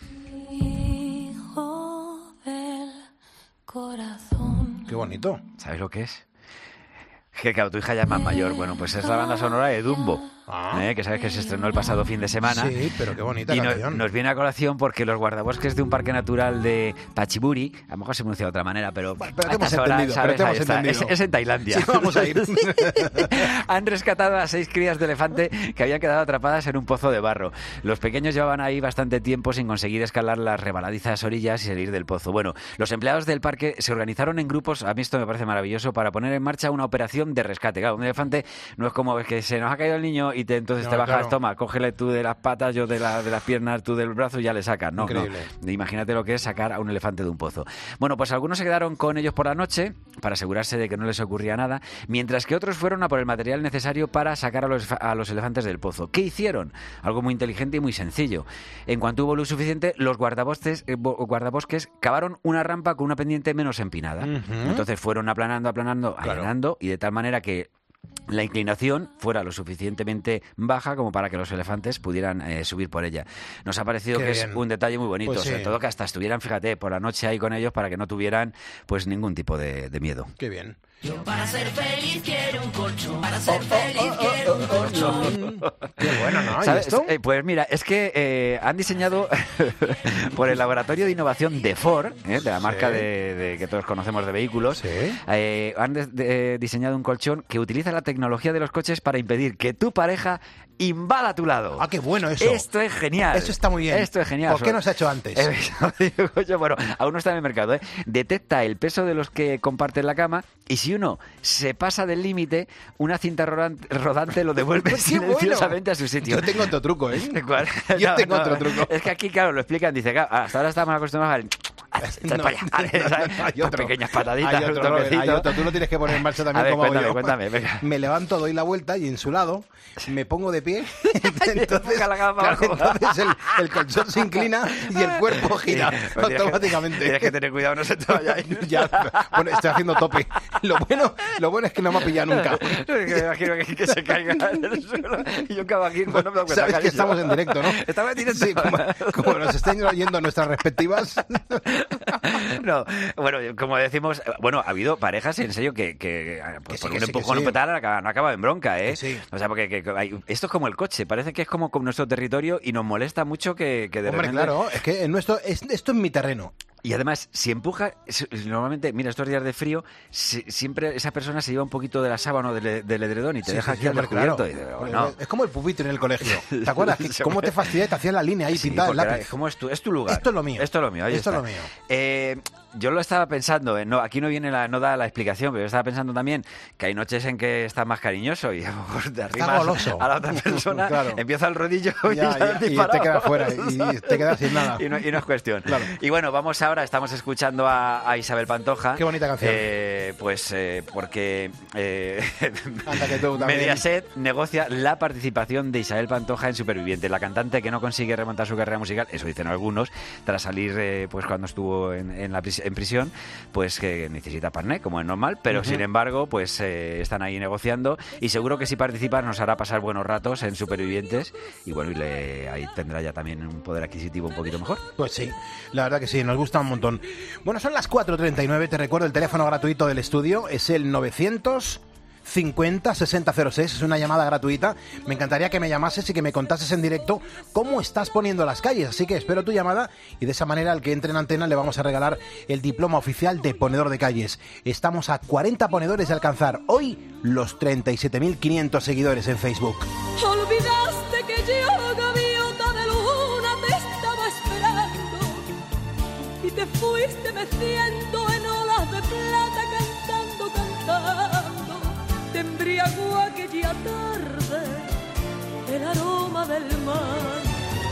I: Hijo del corazón.
A: Qué bonito.
D: ¿Sabes lo que es? Que claro, tu hija ya es más mayor. Bueno, pues es la banda sonora de Dumbo, ah. ¿eh? Que sabes que se estrenó el pasado fin de semana.
A: Sí, pero qué bonita
D: y
A: canción.
D: Nos, nos viene a colación porque los guardabosques de un parque natural de Pachiburi, a lo mejor se pronuncia de otra manera, pero...
A: Bueno, pero te hemos entendido,
D: ¿sabes?
A: Pero te hemos entendido.
D: Es, es en Tailandia.
A: Sí, vamos a ir.
D: Han rescatado a seis crías de elefante que habían quedado atrapadas en un pozo de barro. Los pequeños llevaban ahí bastante tiempo sin conseguir escalar las rebaladizas orillas y salir del pozo. Bueno, los empleados del parque se organizaron en grupos, a mí esto me parece maravilloso, para poner en marcha una operación de rescate. Claro, un elefante no es como que se nos ha caído el niño y te, entonces
A: No,
D: te bajas,
A: claro.
D: toma, cógele tú de las patas, yo de, la, de las piernas, tú del brazo y ya le sacas. No,
A: Increíble.
D: no. Imagínate lo que es sacar a un elefante de un pozo. Bueno, pues algunos se quedaron con ellos por la noche para asegurarse de que no les ocurría nada, mientras que otros fueron a por el material necesario para sacar a los, a los elefantes del pozo. ¿Qué hicieron? Algo muy inteligente y muy sencillo. En cuanto hubo luz suficiente, los guardabosques, eh, guardabosques cavaron una rampa con una pendiente menos empinada.
A: Ujú.
D: Entonces fueron aplanando, aplanando,
A: Claro.
D: allanando, y de tal manera que la inclinación fuera lo suficientemente baja como para que los elefantes pudieran eh, subir por ella. Nos ha parecido
A: Qué
D: que
A: bien.
D: es un detalle muy bonito,
A: Pues sí.
D: sobre todo que hasta estuvieran, fíjate, por la noche ahí con ellos para que no tuvieran pues ningún tipo de, de miedo.
A: Qué bien.
I: Para ser feliz quiero un colchón. Para ser feliz quiero un colchón.
A: Qué bueno, ¿no? ¿Y
D: ¿Sabes?
A: esto?
D: Eh, pues mira, es que eh, han diseñado por el Laboratorio de Innovación de Ford, eh, de la marca
A: Sí.
D: de, de- que todos conocemos de vehículos,
A: Sí.
D: eh, han de- de- diseñado un colchón que utiliza la tecnología de los coches para impedir que tu pareja invada a tu lado.
A: Ah, qué bueno eso.
D: Esto es genial.
A: Eso está muy bien.
D: Esto es genial.
A: ¿Por qué no se ha hecho antes?
D: Eh, eso digo yo, bueno, aún no está en el mercado. ¿eh? Detecta el peso de los que comparten la cama y si uno se pasa del límite, una cinta rodan- rodante lo devuelve
A: ¡Qué
D: silenciosamente
A: bueno!
D: a su sitio.
A: Yo tengo otro truco, ¿eh?
D: ¿Cuál?
A: Yo
D: No,
A: tengo
D: no,
A: otro truco.
D: Es que aquí, claro, lo explican. Dice, claro, hasta ahora estamos acostumbrados al...
A: No,
D: para allá, ¿vale? ¿sabes?
A: hay
D: Pues
A: otro.
D: pequeñas pataditas,
A: Hay
D: un
A: otro, Robert,
D: toquecito.
A: hay otro. Tú lo tienes que poner en marcha
D: A
A: también
D: ver,
A: como hago
D: cuéntame,
A: yo.
D: cuéntame, venga.
A: Me levanto, doy la vuelta y en su lado me pongo de pie. Entonces,
D: Empuja la cama
A: claro,
D: abajo.
A: entonces el, el colchón se inclina y el cuerpo gira
D: Pues tienes que-
A: automáticamente.
D: Tienes que tener cuidado, no se te vaya a ir.
A: Ya, bueno, estoy haciendo tope. Lo bueno, lo bueno es que no me ha pillado nunca.
D: Es que me imagino que, que se caiga en el suelo y yo acabo aquí cuando me doy cuenta,
A: Sabes que
D: cariño.
A: estamos en directo, ¿no?
D: Estamos en directo.
A: Sí, como, como nos estén oyendo nuestras respectivas.
D: No, bueno, como decimos, bueno, ha habido parejas en serio que, que pues,
A: sí,
D: por
A: que
D: un
A: sí, que
D: empujón
A: sí.
D: o petar acaba- no acaba en bronca, ¿eh?
A: Que sí.
D: O sea, porque que- que hay- esto es como el coche, parece que es como con nuestro territorio y nos molesta mucho que, que de
A: Hombre,
D: repente...
A: claro, es que en nuestro, es- esto es mi terreno.
D: Y además, si empuja, es- normalmente, mira, estos días de frío, si- siempre esa persona se lleva un poquito de la sábana o del, del edredón y te
A: Sí,
D: deja
A: sí,
D: aquí
A: sí,
D: al
A: hombre,
D: descubierto.
A: claro.
D: Y dices, bueno,
A: Es como el pupitre en el colegio. ¿Te acuerdas? Que ¿Cómo te fastidia? Te hacían la línea ahí
D: sí,
A: pintada en
D: porque era-
A: lápiz.
D: ¿cómo es, tu, es tu lugar.
A: Esto es lo mío.
D: Esto es lo mío. ahí
A: Esto es
D: está.
A: lo mío.
D: Eh, yo lo estaba pensando, eh, no, aquí no viene la, no da la explicación, pero yo estaba pensando también que hay noches en que estás más cariñoso y a lo mejor te arrimas
A: goloso.
D: a la otra persona,
A: Claro.
D: empieza el rodillo y,
A: Ya,
D: sales
A: ya, y te
D: disparado.
A: quedas fuera y te quedas sin nada.
D: Y no, y no es cuestión.
A: Claro.
D: Y bueno, vamos ahora, estamos escuchando a, a Isabel Pantoja.
A: Qué bonita canción.
D: Eh, pues eh, porque eh,
A: Anda que tú también.
D: Mediaset negocia la participación de Isabel Pantoja en Superviviente, la cantante que no consigue remontar su carrera musical, eso dicen algunos, tras salir eh, pues cuando estuvo en, en, la pris- en prisión, pues que necesita partner, como es normal, pero
A: Ujú.
D: sin embargo, pues eh, están ahí negociando y seguro que si participa nos hará pasar buenos ratos en Supervivientes y bueno, y le, ahí tendrá ya también un poder adquisitivo un poquito mejor.
A: Pues sí, la verdad que sí, nos gusta un montón. Bueno, son las cuatro treinta y nueve, te recuerdo el teléfono gratuito del estudio, es el novecientos cincuenta sesenta cero seis, es una llamada gratuita. Me encantaría que me llamases y que me contases en directo cómo estás poniendo las calles, así que espero tu llamada y de esa manera al que entre en antena le vamos a regalar el diploma oficial de ponedor de calles. Estamos a cuarenta ponedores de alcanzar hoy los treinta y siete mil quinientos seguidores en Facebook.
I: Olvidaste que yo, gaviota de luna, te estaba esperando y te fuiste meciendo en olas de plata, cantando, cantando. Te embriagó aquella tarde el aroma del mar.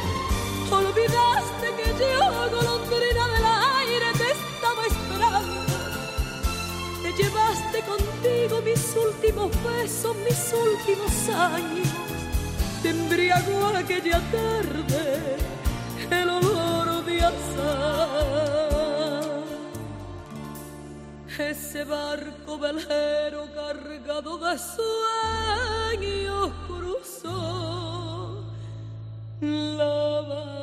I: Olvidaste que yo, golondrina del aire, te estaba esperando. Te llevaste contigo mis últimos besos, mis últimos años. Te embriagó aquella tarde el olor de azahar. Ese barco velero cargado de sueños cruzó la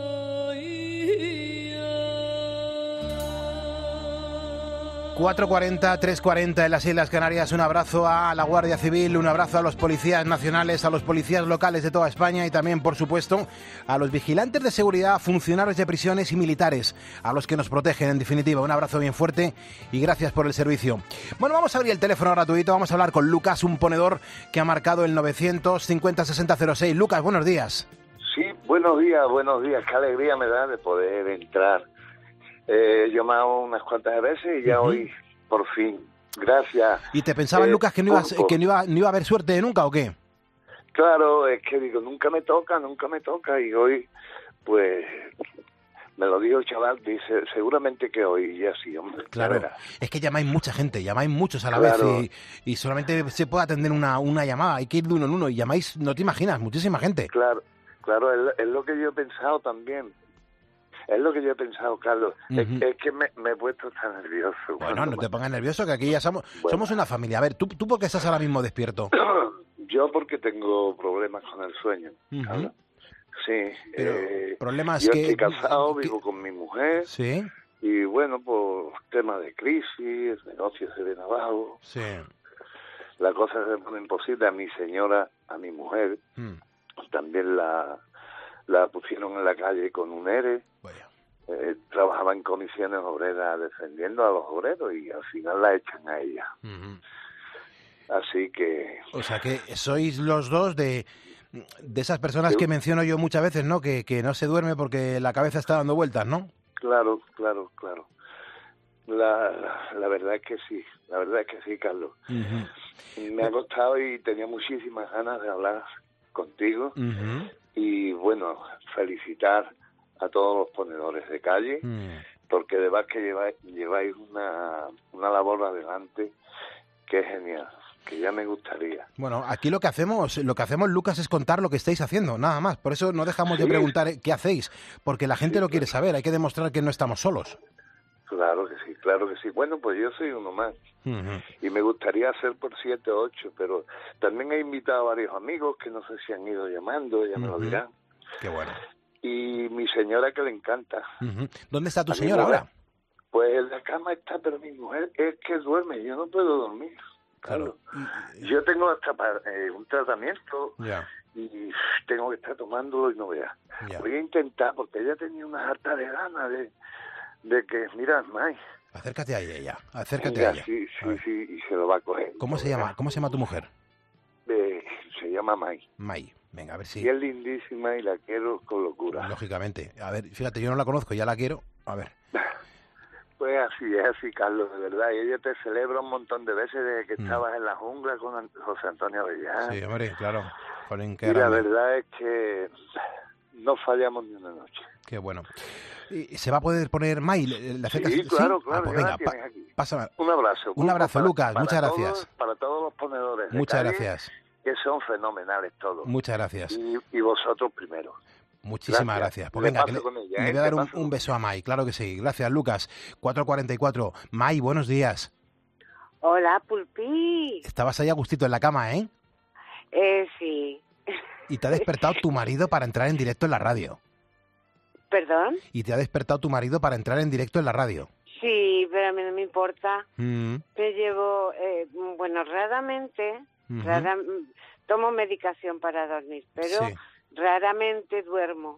A: cuatro cuarenta, tres cuarenta en las Islas Canarias. Un abrazo a la Guardia Civil, un abrazo a los policías nacionales, a los policías locales de toda España y también, por supuesto, a los vigilantes de seguridad, funcionarios de prisiones y militares, a los que nos protegen, en definitiva. Un abrazo bien fuerte y gracias por el servicio. Bueno, vamos a abrir el teléfono gratuito, vamos a hablar con Lucas, un ponedor que ha marcado el novecientos cincuenta sesenta cero seis. Lucas, buenos días.
O: Sí, buenos días, buenos días. Qué alegría me da de poder entrar. Eh, yo me hago unas cuantas veces y ya
A: Ujú.
O: hoy, por fin, gracias.
A: ¿Y te pensabas,
O: Eh,
A: Lucas, que no, ibas,
O: Pulpo.
A: que no iba, no iba a haber suerte nunca o qué?
O: Claro, es que digo, nunca me toca, nunca me toca, y hoy, pues, me lo dijo el chaval, dice, seguramente que hoy, y así, hombre.
A: Claro, es que llamáis mucha gente, llamáis muchos a la
O: Claro.
A: vez, y, y solamente se puede atender una, una llamada, hay que ir de uno en uno, y llamáis, no te imaginas, muchísima gente.
O: Claro, claro, es, es lo que yo he pensado también. Es lo que yo he pensado, Carlos.
A: Ujú.
O: es, es que me, me he puesto tan nervioso.
A: Bueno, no te pongas nervioso, que aquí ya somos, somos una familia. A ver, ¿tú, ¿tú por qué estás ahora mismo despierto?
O: Yo porque tengo problemas con el sueño,
A: Ujú.
O: Carlos. Sí.
A: Pero,
O: eh,
A: ¿problemas
O: yo
A: que-
O: estoy casado, vivo con mi mujer.
A: Sí.
O: Y bueno, por temas de crisis, el negocio se viene abajo.
A: Sí.
O: La cosa se pone imposible. A mi señora, a mi mujer,
A: Mm.
O: también la, la pusieron en la calle con un E R E. Eh, trabajaba en comisiones obreras defendiendo a los obreros y al final la echan a ella.
A: Ujú.
O: Así que
A: O sea que sois los dos de, de esas personas
O: Sí.
A: que menciono yo muchas veces, ¿no? Que, que no se duerme porque la cabeza está dando vueltas, ¿no?
O: claro, claro, claro. La, la, la verdad es que sí, la verdad es que sí, Carlos.
A: Ujú.
O: Me ha costado y tenía muchísimas ganas de hablar contigo
A: Ujú.
O: y bueno, felicitar a todos los ponedores de calle
A: Mm.
O: porque de verdad que lleváis, lleváis una, una labor adelante que es genial, que ya me gustaría.
A: Bueno, aquí lo que hacemos, lo que hacemos, Lucas, es contar lo que estáis haciendo, nada más. Por eso no dejamos de
O: Sí.
A: preguntar eh, qué hacéis, porque la gente lo quiere saber. Hay que demostrar que no estamos solos.
O: Claro que sí, claro que sí. Bueno, pues yo soy uno más.
A: Ujú.
O: Y me gustaría hacer por siete o ocho, pero también he invitado a varios amigos que no sé si han ido llamando, ya me lo
A: Ujú.
O: dirán.
A: Qué bueno.
O: Y mi señora que le encanta.
A: Ujú. ¿Dónde está tu
O: A mi
A: señora
O: mujer.
A: ahora?
O: Pues en la cama está, pero mi mujer es que duerme, yo no puedo dormir. Claro. Yo tengo hasta pa- eh, un tratamiento
A: Ya.
O: y tengo que estar tomándolo y no veas.
A: Ya.
O: Voy a intentar, porque ella tenía una harta de ganas de, de que, mira, May,
A: Acércate a ella, acércate
O: venga,
A: a ella.
O: sí, sí, sí, y se lo va a coger.
A: ¿Cómo se llama? ¿Cómo se llama tu mujer?
O: Eh, se llama May.
A: May. Venga, a ver si...
O: Y es lindísima y la quiero con locura.
A: Lógicamente. A ver, fíjate, yo no la conozco, ya la quiero. A ver.
O: Pues así es, así, Carlos, de verdad. Y ella te celebra un montón de veces desde que
A: Mm.
O: estabas en la jungla con An- José Antonio Avellán.
A: Sí, hombre, claro. Jolín, qué
O: Y la
A: grande.
O: verdad es que no fallamos ni una noche.
A: Qué bueno. ¿Y se va a poder poner May? ¿Le, le acercas?
O: Sí, claro, claro,
A: Ah, pues
O: ya la
A: venga, pa-
O: tienes aquí.
A: pásame.
O: Un abrazo.
A: Un abrazo,
O: para-
A: Lucas.
O: para
A: Muchas
O: todos-
A: gracias.
O: Para todos los ponedores de
A: Muchas
O: calle,
A: gracias.
O: que son fenomenales todos.
A: Muchas gracias.
O: Y, y vosotros primero.
A: Muchísimas gracias. Pues
O: Le
A: venga, que
O: paso
A: le,
O: con ella,
A: le
O: ¿eh?
A: voy a dar
O: Le
A: un,
O: paso
A: un beso a May, claro que sí. Gracias, Lucas. cuatro cuarenta y cuatro. May, buenos días.
P: Hola, Pulpi.
A: Estabas ahí a gustito en la cama, ¿eh?
P: Eh, sí.
A: Y te ha despertado tu marido para entrar en directo en la radio.
P: ¿Perdón?
A: Y te ha despertado tu marido para entrar en directo en la radio.
P: Sí, pero a mí no me importa.
A: Mm,
P: Te llevo, eh, bueno, raramente,
A: ujú.
P: rara- tomo medicación para dormir, pero
A: Sí.
P: raramente duermo.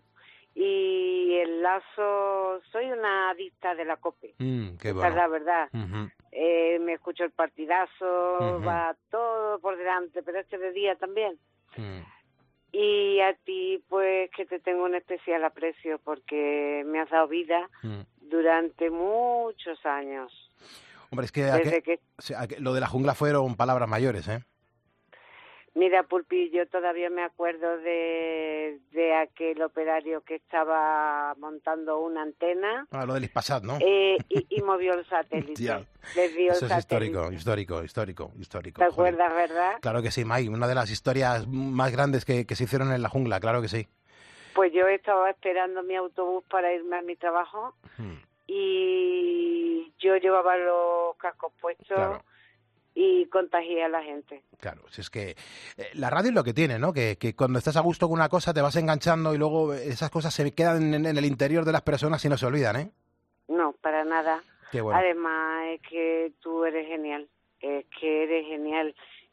P: Y el lazo, soy una adicta de la COPE.
A: Mm, qué
P: Esa
A: bueno.
P: es la verdad.
A: Ujú.
P: Eh, me escucho el partidazo,
A: Ujú.
P: va todo por delante, pero este de día también.
A: Mm.
P: Y a ti, pues, que te tengo un especial aprecio porque me has dado vida
A: Mm.
P: durante muchos años.
A: Hombre, es que,
P: Desde
A: aquel-
P: que-
A: o sea, aquel- lo de la jungla fueron palabras mayores, ¿eh?
P: Mira, Pulpi, yo todavía me acuerdo de, de aquel operario que estaba montando una antena
A: Ah, lo del Ispasat, ¿no?
P: eh, y, y movió el satélite.
A: Ya.
P: Desvió
A: Eso
P: el
A: es
P: satélite.
A: histórico, histórico, histórico, histórico.
P: ¿Te
A: joder.
P: acuerdas, verdad?
A: Claro que sí, May, una de las historias más grandes que, que se hicieron en la jungla, claro que sí.
P: Pues yo estaba esperando mi autobús para irme a mi trabajo
A: Mm.
P: y yo llevaba los cascos puestos
A: Claro.
P: y contagié a la gente.
A: Claro, si es que eh, la radio es lo que tiene, ¿no? Que, que cuando estás a gusto con una cosa te vas enganchando y luego esas cosas se quedan en, en el interior de las personas y no se olvidan, ¿eh?
P: No, para nada.
A: Qué bueno.
P: Además, es que tú eres genial. Es que eres genial.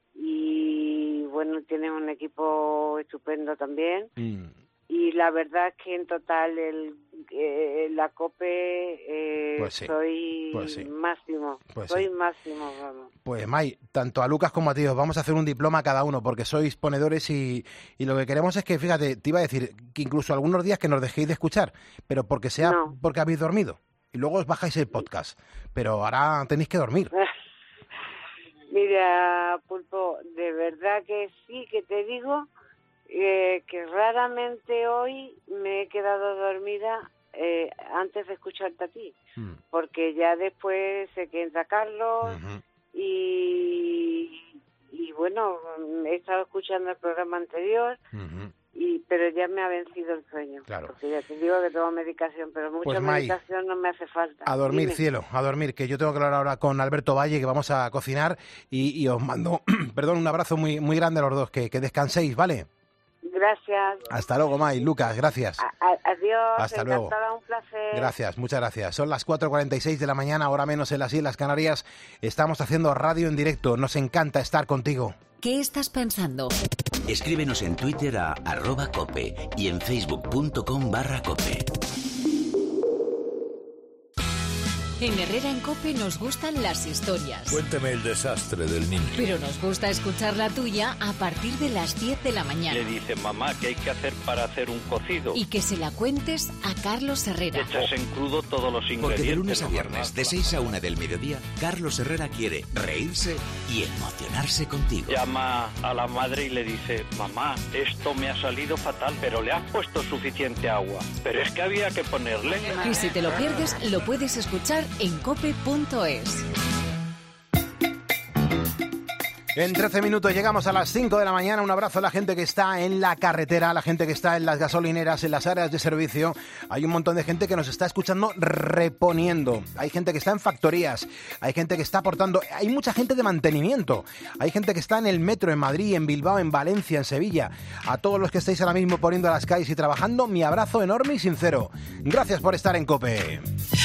P: Y bueno, tienes un equipo estupendo también.
A: Mm.
P: Y la verdad es que en total el, eh, la COPE eh,
A: Pues sí,
P: soy
A: pues sí.
P: máximo.
A: Pues
P: soy
A: sí.
P: máximo, vamos.
A: Pues May, tanto a Lucas como a ti os vamos a hacer un diploma cada uno porque sois ponedores y, y lo que queremos es que, fíjate, te iba a decir que incluso algunos días que nos dejéis de escuchar, pero porque sea
P: No.
A: porque habéis dormido y luego os bajáis el podcast, pero ahora tenéis que dormir.
P: Mira, Pulpo, de verdad que sí que te digo eh, que raramente hoy me he quedado dormida eh, antes de escucharte a ti, mm. porque ya después sé que entra Carlos uh-huh. y, y bueno, he estado escuchando el programa anterior, uh-huh. y pero ya me ha vencido el sueño, claro. porque ya te digo que tomo medicación, pero mucha pues, medicación no me hace falta.
A: A dormir,
P: Dime.
A: cielo, a dormir, que yo tengo que hablar ahora con Alberto Valle, que vamos a cocinar, y, y os mando, perdón, un abrazo muy, muy grande a los dos, que, que descanséis, ¿vale?
P: Gracias.
A: Hasta luego, May. Lucas, gracias.
P: A, a, adiós.
A: Hasta luego.
P: Un placer.
A: Gracias, muchas gracias. Son las cuatro cuarenta y seis de la mañana, hora menos en las Islas Canarias. Estamos haciendo radio en directo. Nos encanta estar contigo.
C: ¿Qué estás pensando?
Q: Escríbenos en Twitter a arroba cope y en facebook.com barra cope.
C: En Herrera en Cope nos gustan las historias.
R: Cuénteme el desastre del niño.
C: Pero nos gusta escuchar la tuya a partir de las diez de la mañana.
S: Le dice, mamá, ¿qué hay que hacer para hacer un cocido?
C: Y que se la cuentes a Carlos Herrera.
S: Echas en crudo todos los ingredientes.
Q: Porque de lunes a viernes, de seis a una del mediodía, Carlos Herrera quiere reírse y emocionarse contigo.
S: Llama a la madre y le dice, mamá, esto me ha salido fatal, pero le has puesto suficiente agua. Pero es que había que ponerle.
C: Y si te lo pierdes, lo puedes escuchar en cope punto es.
A: En trece minutos llegamos a las cinco de la mañana. Un abrazo a la gente que está en la carretera, a la gente que está en las gasolineras, en las áreas de servicio. Hay un montón de gente que nos está escuchando reponiendo. Hay gente que está en factorías, hay gente que está aportando, hay mucha gente de mantenimiento. Hay gente que está en el metro, en Madrid, en Bilbao, en Valencia, en Sevilla. A todos los que estáis ahora mismo poniendo las calles y trabajando, mi abrazo enorme y sincero. Gracias por estar en COPE.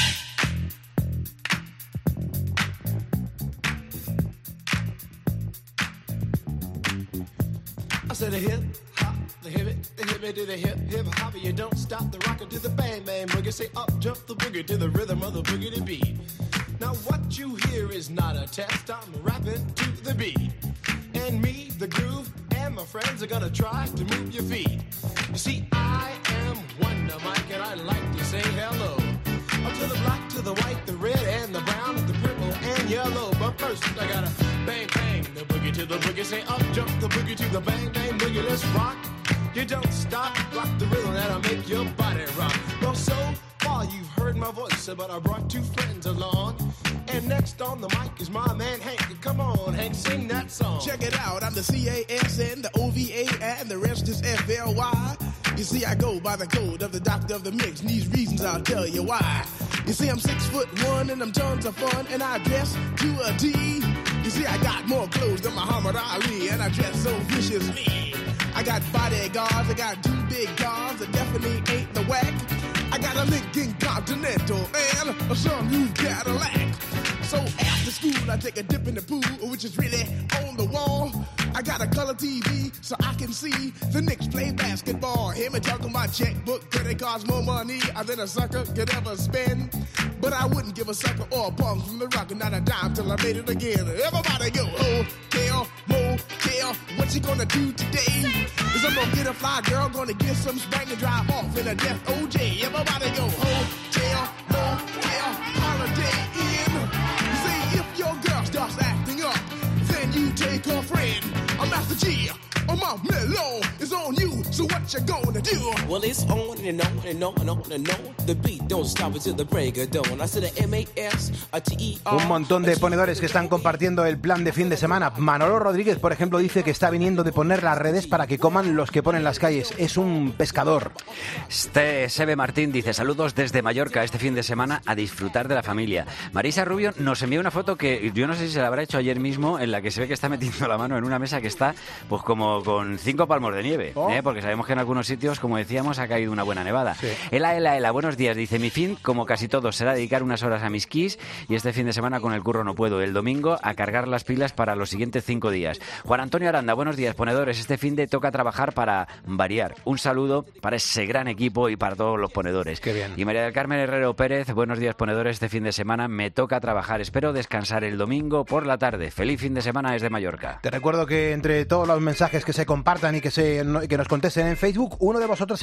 I: To the hip hop, the hip it, the hip it to the hip hip hop, you don't stop the rocker to the bang bang boogie. Say up jump the boogie to the rhythm of the boogie to beat. Now what you hear is not a test. I'm rapping to the beat, and me, the groove, and my friends are gonna try to move your feet. You see, I am Wonder Mike, and I like to say hello up to the black, to the white, the red, and the brown, and the purple and yellow. But first, I gotta bang bang the boogie to the boogie. Say up jump the boogie to the bang bang boogie. Let's rock. You don't stop, rock the rhythm that'll make your body rock. Well, so far you've heard my voice, but I brought two friends along. And next on the mic is my man Hank. Come on, Hank, sing that song.
T: Check it out, I'm the C A S N, the O V A, and the rest is F L Y. You see, I go by the code of the doctor of the mix, and these reasons I'll tell you why. You see, I'm six foot one, and I'm tons of fun, and I dress to a T. You see, I got more clothes than Muhammad Ali, and I dress so viciously. I got bodyguards, I got two big cars that definitely ain't the whack. I got a Lincoln Continental and a some new Cadillac. So after school, I take a dip in the pool, which is really on the wall. I got a color T V so I can see the Knicks play basketball. Hear me talking my checkbook, cause it costs more money than a sucker could ever spend. But I wouldn't give a sucker or a bum from the rock and not a dime till I made it again. Everybody go, hotel, motel, what you gonna do today? Is I'm gonna get a fly girl, gonna get some spank and drive off in a death O J. Everybody go, hotel, motel, holiday inn. You see, if your girl starts acting up, then you take her friend. I'm Master G. Oh, my mellow is on you, so what you gonna do?
U: Well, it's on and on and on and on and on. The beat don't stop until the break of dawn. I said a M A S, a T E R.
A: Un montón de ponedores que están compartiendo el plan de fin de semana. Manolo Rodríguez, por ejemplo, dice que está viniendo de poner las redes para que coman los que ponen las calles. Es un pescador.
D: Este Sebe Martín dice, saludos desde Mallorca este fin de semana a disfrutar de la familia. Marisa Rubio nos envía una foto que yo no sé si se la habrá hecho ayer mismo, en la que se ve que está metiendo la mano en una mesa que está pues como con cinco palmos de nieve, oh. ¿eh? Porque sabemos que en algunos sitios, como decíamos, ha caído una buena nevada. Sí. Ela, Ela, Ela, buenos días. Dice, mi fin, como casi todos, será dedicar unas horas a mis skis y este fin de semana con el curro no puedo. El domingo a cargar las pilas para los siguientes cinco días. Juan Antonio Aranda, buenos días, ponedores. Este fin de toca trabajar para variar. Un saludo para ese gran equipo y para todos los ponedores.
A: Qué bien.
D: Y María del Carmen Herrero Pérez, buenos días, ponedores. Este fin de semana me toca trabajar. Espero descansar el domingo por la tarde. Feliz fin de semana desde Mallorca.
A: Te recuerdo que entre todos los mensajes que se compartan y que, se, que nos contesten en Facebook, uno de vosotros se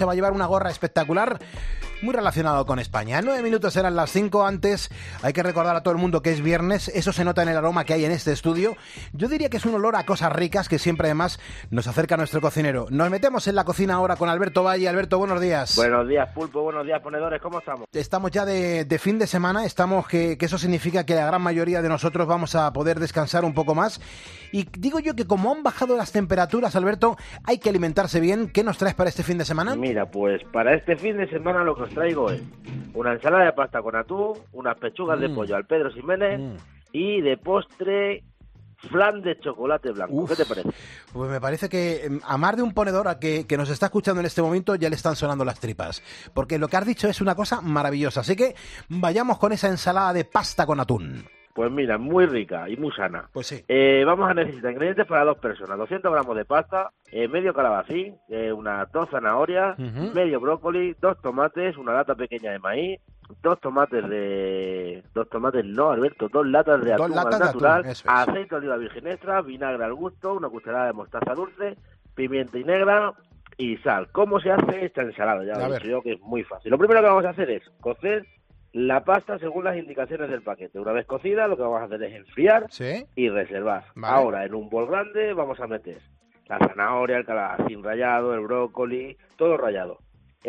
A: va a llevar una gorra espectacular, muy relacionado con España. En nueve minutos serán las cinco. Antes hay que recordar a todo el mundo que es viernes. Eso se nota en el aroma que hay en este estudio. Yo diría que es un olor a cosas ricas que siempre además nos acerca a nuestro cocinero. Nos metemos en la cocina ahora con Alberto Valle. Alberto, buenos días.
B: Buenos días, Pulpo. Buenos días, ponedores. ¿Cómo estamos?
A: Estamos ya de, de fin de semana. Estamos que, que eso significa que la gran mayoría de nosotros vamos a poder descansar un poco más. Y digo yo que como han bajado las temperaturas, Alberto, hay que alimentarse bien. ¿Qué nos traes para este fin de semana?
B: Mira, pues para este fin de semana lo que os traigo es una ensalada de pasta con atún, unas pechugas mm. de pollo al Pedro Ximénez mm. y de postre flan de chocolate blanco. Uf, ¿qué te parece?
A: Pues me parece que a más de un ponedor a que, que nos está escuchando en este momento ya le están sonando las tripas, porque lo que has dicho es una cosa maravillosa. Así que vayamos con esa ensalada de pasta con atún.
B: Pues mira, muy rica y muy sana.
A: Pues sí.
B: Eh, vamos a necesitar ingredientes para dos personas. doscientos gramos de pasta, eh, medio calabacín, eh, unas dos zanahorias, uh-huh. medio brócoli, dos tomates, una lata pequeña de maíz, dos tomates de... Dos tomates, no, Alberto, dos latas de atún al natural, atún, es. aceite de oliva virgen extra, vinagre al gusto, una cucharada de mostaza dulce, pimienta y negra y sal. ¿Cómo se hace esta ensalada? Ya lo he dicho yo que es muy fácil. Lo primero que vamos a hacer es cocer la pasta según las indicaciones del paquete. Una vez cocida, lo que vamos a hacer es enfriar ¿Sí? y reservar. Vale. Ahora, en un bol grande, vamos a meter la zanahoria, el calabacín rallado, el brócoli, todo rallado.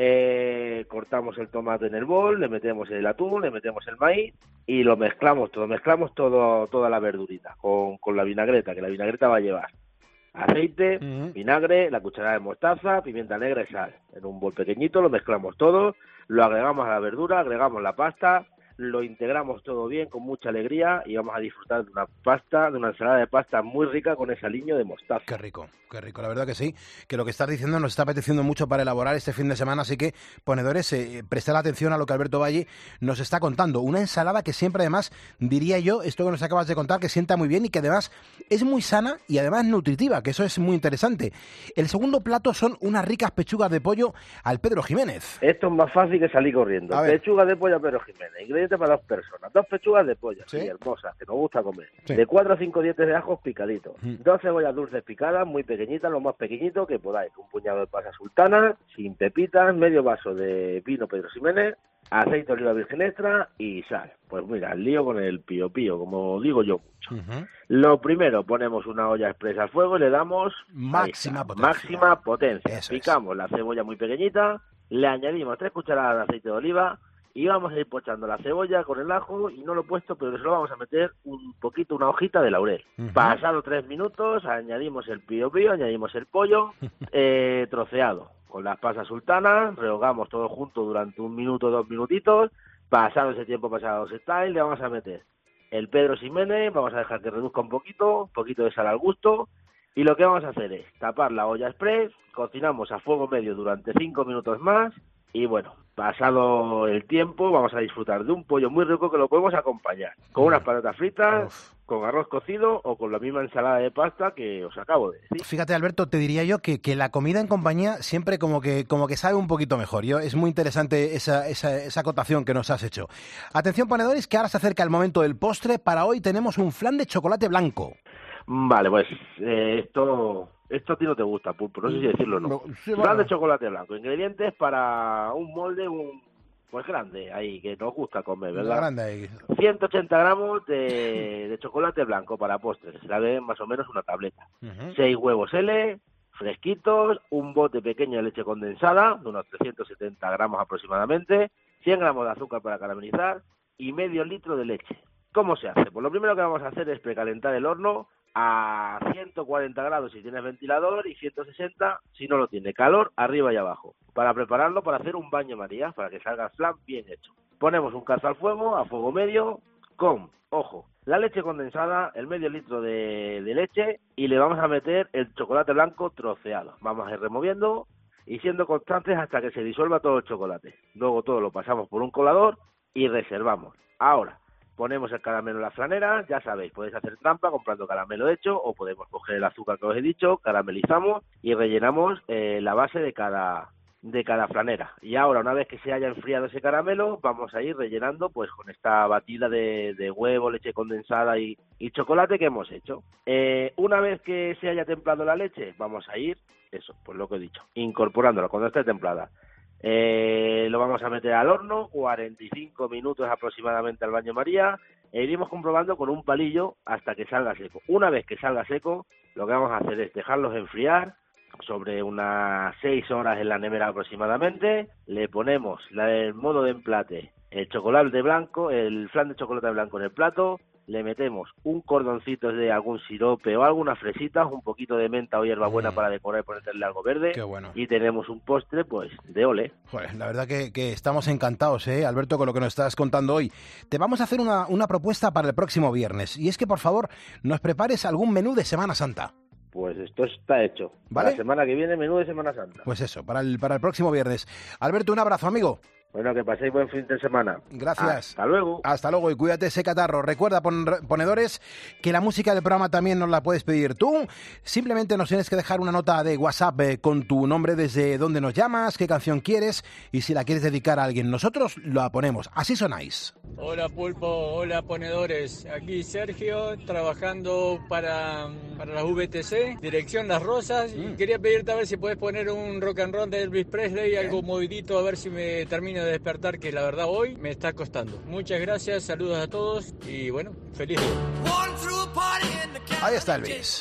B: Eh, cortamos el tomate en el bol, le metemos el atún, le metemos el maíz y lo mezclamos todo. Mezclamos todo, toda la verdurita con, con la vinagreta, que la vinagreta va a llevar aceite, uh-huh. vinagre, la cucharada de mostaza, pimienta negra y sal. En un bol pequeñito lo mezclamos todo, lo agregamos a la verdura, agregamos la pasta, lo integramos todo bien con mucha alegría y vamos a disfrutar de una pasta, de una ensalada de pasta muy rica con ese aliño de mostaza.
A: Qué rico, qué rico, la verdad que sí, que lo que estás diciendo nos está apeteciendo mucho para elaborar este fin de semana, así que, ponedores, eh, prestad atención a lo que Alberto Valle nos está contando. Una ensalada que siempre, además, diría yo, esto que nos acabas de contar, que sienta muy bien y que además es muy sana y además nutritiva, que eso es muy interesante. El segundo plato son unas ricas pechugas de pollo al Pedro Ximénez.
B: Esto es más fácil que salir corriendo. Pechugas de pollo al Pedro Jiménez, ingredientes para dos personas, dos pechugas de pollo, ¿Sí? sí, hermosas, que nos gusta comer, sí. de cuatro a cinco dientes de ajos picaditos, mm. dos cebollas dulces picadas, muy pequeñitas, lo más pequeñito que podáis, un puñado de pasas sultanas, sin pepitas, medio vaso de vino Pedro Ximénez, aceite de oliva virgen extra y sal. Pues mira, el lío con el pío pío, como digo yo mucho. Uh-huh. Lo primero, ponemos una olla expresa al fuego y le damos
A: máxima potencia.
B: Máxima potencia.
A: Eso
B: Picamos
A: es.
B: la cebolla muy pequeñita, le añadimos tres cucharadas de aceite de oliva y vamos a ir pochando la cebolla con el ajo, y no lo he puesto, pero se lo vamos a meter un poquito, una hojita de laurel. Uh-huh. Pasado tres minutos, añadimos el pío pío, añadimos el pollo eh, troceado con las pasas sultanas, rehogamos todo junto durante un minuto, dos minutitos. Pasado ese tiempo, pasado ese time, le vamos a meter el Pedro Ximénez, vamos a dejar que reduzca un poquito, un poquito de sal al gusto, y lo que vamos a hacer es tapar la olla express, cocinamos a fuego medio durante cinco minutos más, y bueno, pasado el tiempo, vamos a disfrutar de un pollo muy rico que lo podemos acompañar con unas patatas fritas, Uf. con arroz cocido o con la misma ensalada de pasta que os acabo de decir.
A: Fíjate, Alberto, te diría yo que, que la comida en compañía siempre como que como que sabe un poquito mejor. Yo, es muy interesante esa, esa, esa acotación que nos has hecho. Atención, ponedores, que ahora se acerca el momento del postre. Para hoy tenemos un flan de chocolate blanco.
B: Vale, pues eh, esto... Esto a ti no te gusta, Pulpo, no sé si decirlo o no. no sí, bueno. Flan de chocolate blanco, ingredientes para un molde un pues grande, ahí, que nos gusta comer, ¿verdad?
A: Grande ahí.
B: ciento ochenta gramos de, de chocolate blanco para postres, que se la ve más o menos una tableta. Uh-huh. seis huevos L, fresquitos, un bote pequeño de leche condensada, de unos trescientos setenta gramos aproximadamente, cien gramos de azúcar para caramelizar y medio litro de leche. ¿Cómo se hace? Pues lo primero que vamos a hacer es precalentar el horno a ciento cuarenta grados si tienes ventilador y ciento sesenta si no lo tiene. Calor arriba y abajo. Para prepararlo, para hacer un baño María, para que salga el flan bien hecho. Ponemos un cazo al fuego, a fuego medio, con, ojo, la leche condensada, el medio litro de, de leche, y le vamos a meter el chocolate blanco troceado. Vamos a ir removiendo y siendo constantes hasta que se disuelva todo el chocolate. Luego todo lo pasamos por un colador y reservamos. Ahora, ponemos el caramelo en la flanera, ya sabéis, podéis hacer trampa comprando caramelo hecho o podemos coger el azúcar que os he dicho, caramelizamos y rellenamos eh, la base de cada de cada flanera. Y ahora, una vez que se haya enfriado ese caramelo, vamos a ir rellenando pues con esta batida de, de huevo, leche condensada y, y chocolate que hemos hecho. Eh, una vez que se haya templado la leche, vamos a ir, eso, pues lo que he dicho, incorporándola cuando esté templada. Eh, lo vamos a meter al horno, cuarenta y cinco minutos aproximadamente al baño María, e iremos comprobando con un palillo hasta que salga seco. Una vez que salga seco, lo que vamos a hacer es dejarlos enfriar sobre unas seis horas en la nevera aproximadamente. Le ponemos la, el modo de emplate, el chocolate blanco, el flan de chocolate blanco en el plato, le metemos un cordoncito de algún sirope o algunas fresitas, un poquito de menta o hierbabuena mm. para decorar y ponerle algo verde.
A: Qué bueno.
B: Y tenemos un postre, pues, de ole.
A: Joder, la verdad que, que estamos encantados, ¿eh, Alberto, con lo que nos estás contando hoy. Te vamos a hacer una, una propuesta para el próximo viernes, y es que, por favor, nos prepares algún menú de Semana Santa.
B: Pues esto está hecho.
A: ¿Vale?
B: Para la semana que viene, menú de Semana Santa.
A: Pues eso, para el, para el próximo viernes. Alberto, un abrazo, amigo.
B: Bueno, que paséis buen fin de semana.
A: Gracias.
B: Hasta luego.
A: Hasta luego y cuídate ese catarro. Recuerda, pon, ponedores, que la música del programa también nos la puedes pedir tú. Simplemente nos tienes que dejar una nota de WhatsApp eh, con tu nombre, desde dónde nos llamas, qué canción quieres y si la quieres dedicar a alguien. Nosotros la ponemos. Así sonáis.
F: Hola Pulpo, hola ponedores. Aquí Sergio, trabajando para, para la V T C, dirección Las Rosas. Mm. Y quería pedirte a ver si puedes poner un rock and roll de Elvis Presley, Bien. algo movidito, a ver si me termino de despertar, que la verdad hoy me está costando. Muchas gracias, saludos a todos y bueno, feliz día.
A: Ahí está Elvis.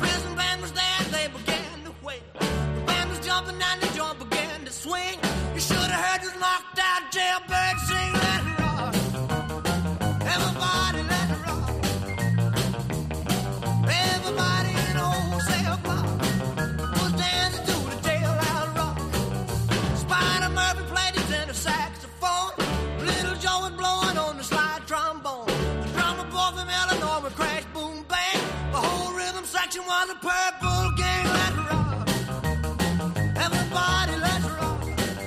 I: Was a purple gang, let's rock. Everybody, let's rock.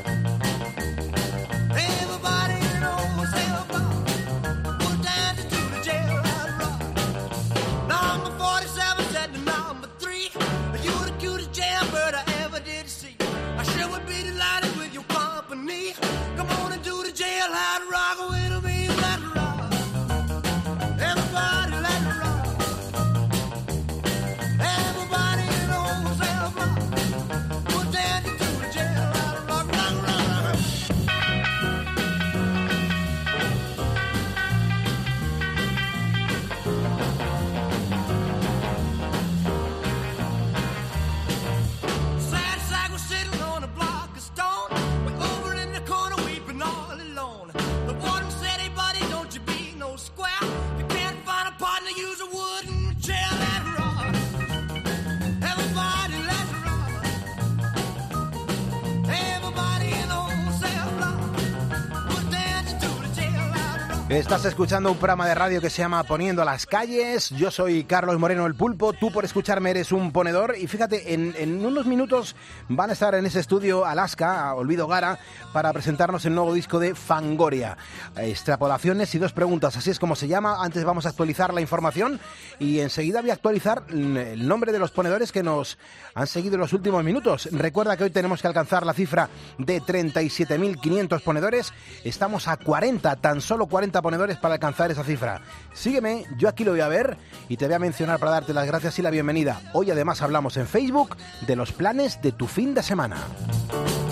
I: Everybody knows everybody. We're dancing to the jailhouse rock. Number forty-seven said to number three, you're the cutest jailbird I ever did see. I sure would be delighted with your company. Come on and do the jailhouse rock with me, let's rock. Everybody, let's rock.
A: Estás escuchando un programa de radio que se llama Poniendo las Calles. Yo soy Carlos Moreno, el Pulpo. Tú, por escucharme, eres un ponedor. Y fíjate, en, en unos minutos van a estar en ese estudio Alaska, Olvido Gara, para presentarnos el nuevo disco de Fangoria. Extrapolaciones y dos preguntas, así es como se llama. Antes vamos a actualizar la información y enseguida voy a actualizar el nombre de los ponedores que nos han seguido en los últimos minutos. Recuerda que hoy tenemos que alcanzar la cifra de treinta y siete mil quinientos ponedores. Estamos a cuarenta, tan solo cuarenta ponedores para alcanzar esa cifra. Sígueme, yo aquí lo voy a ver y te voy a mencionar para darte las gracias y la bienvenida. Hoy además hablamos en Facebook de los planes de tu fin de semana.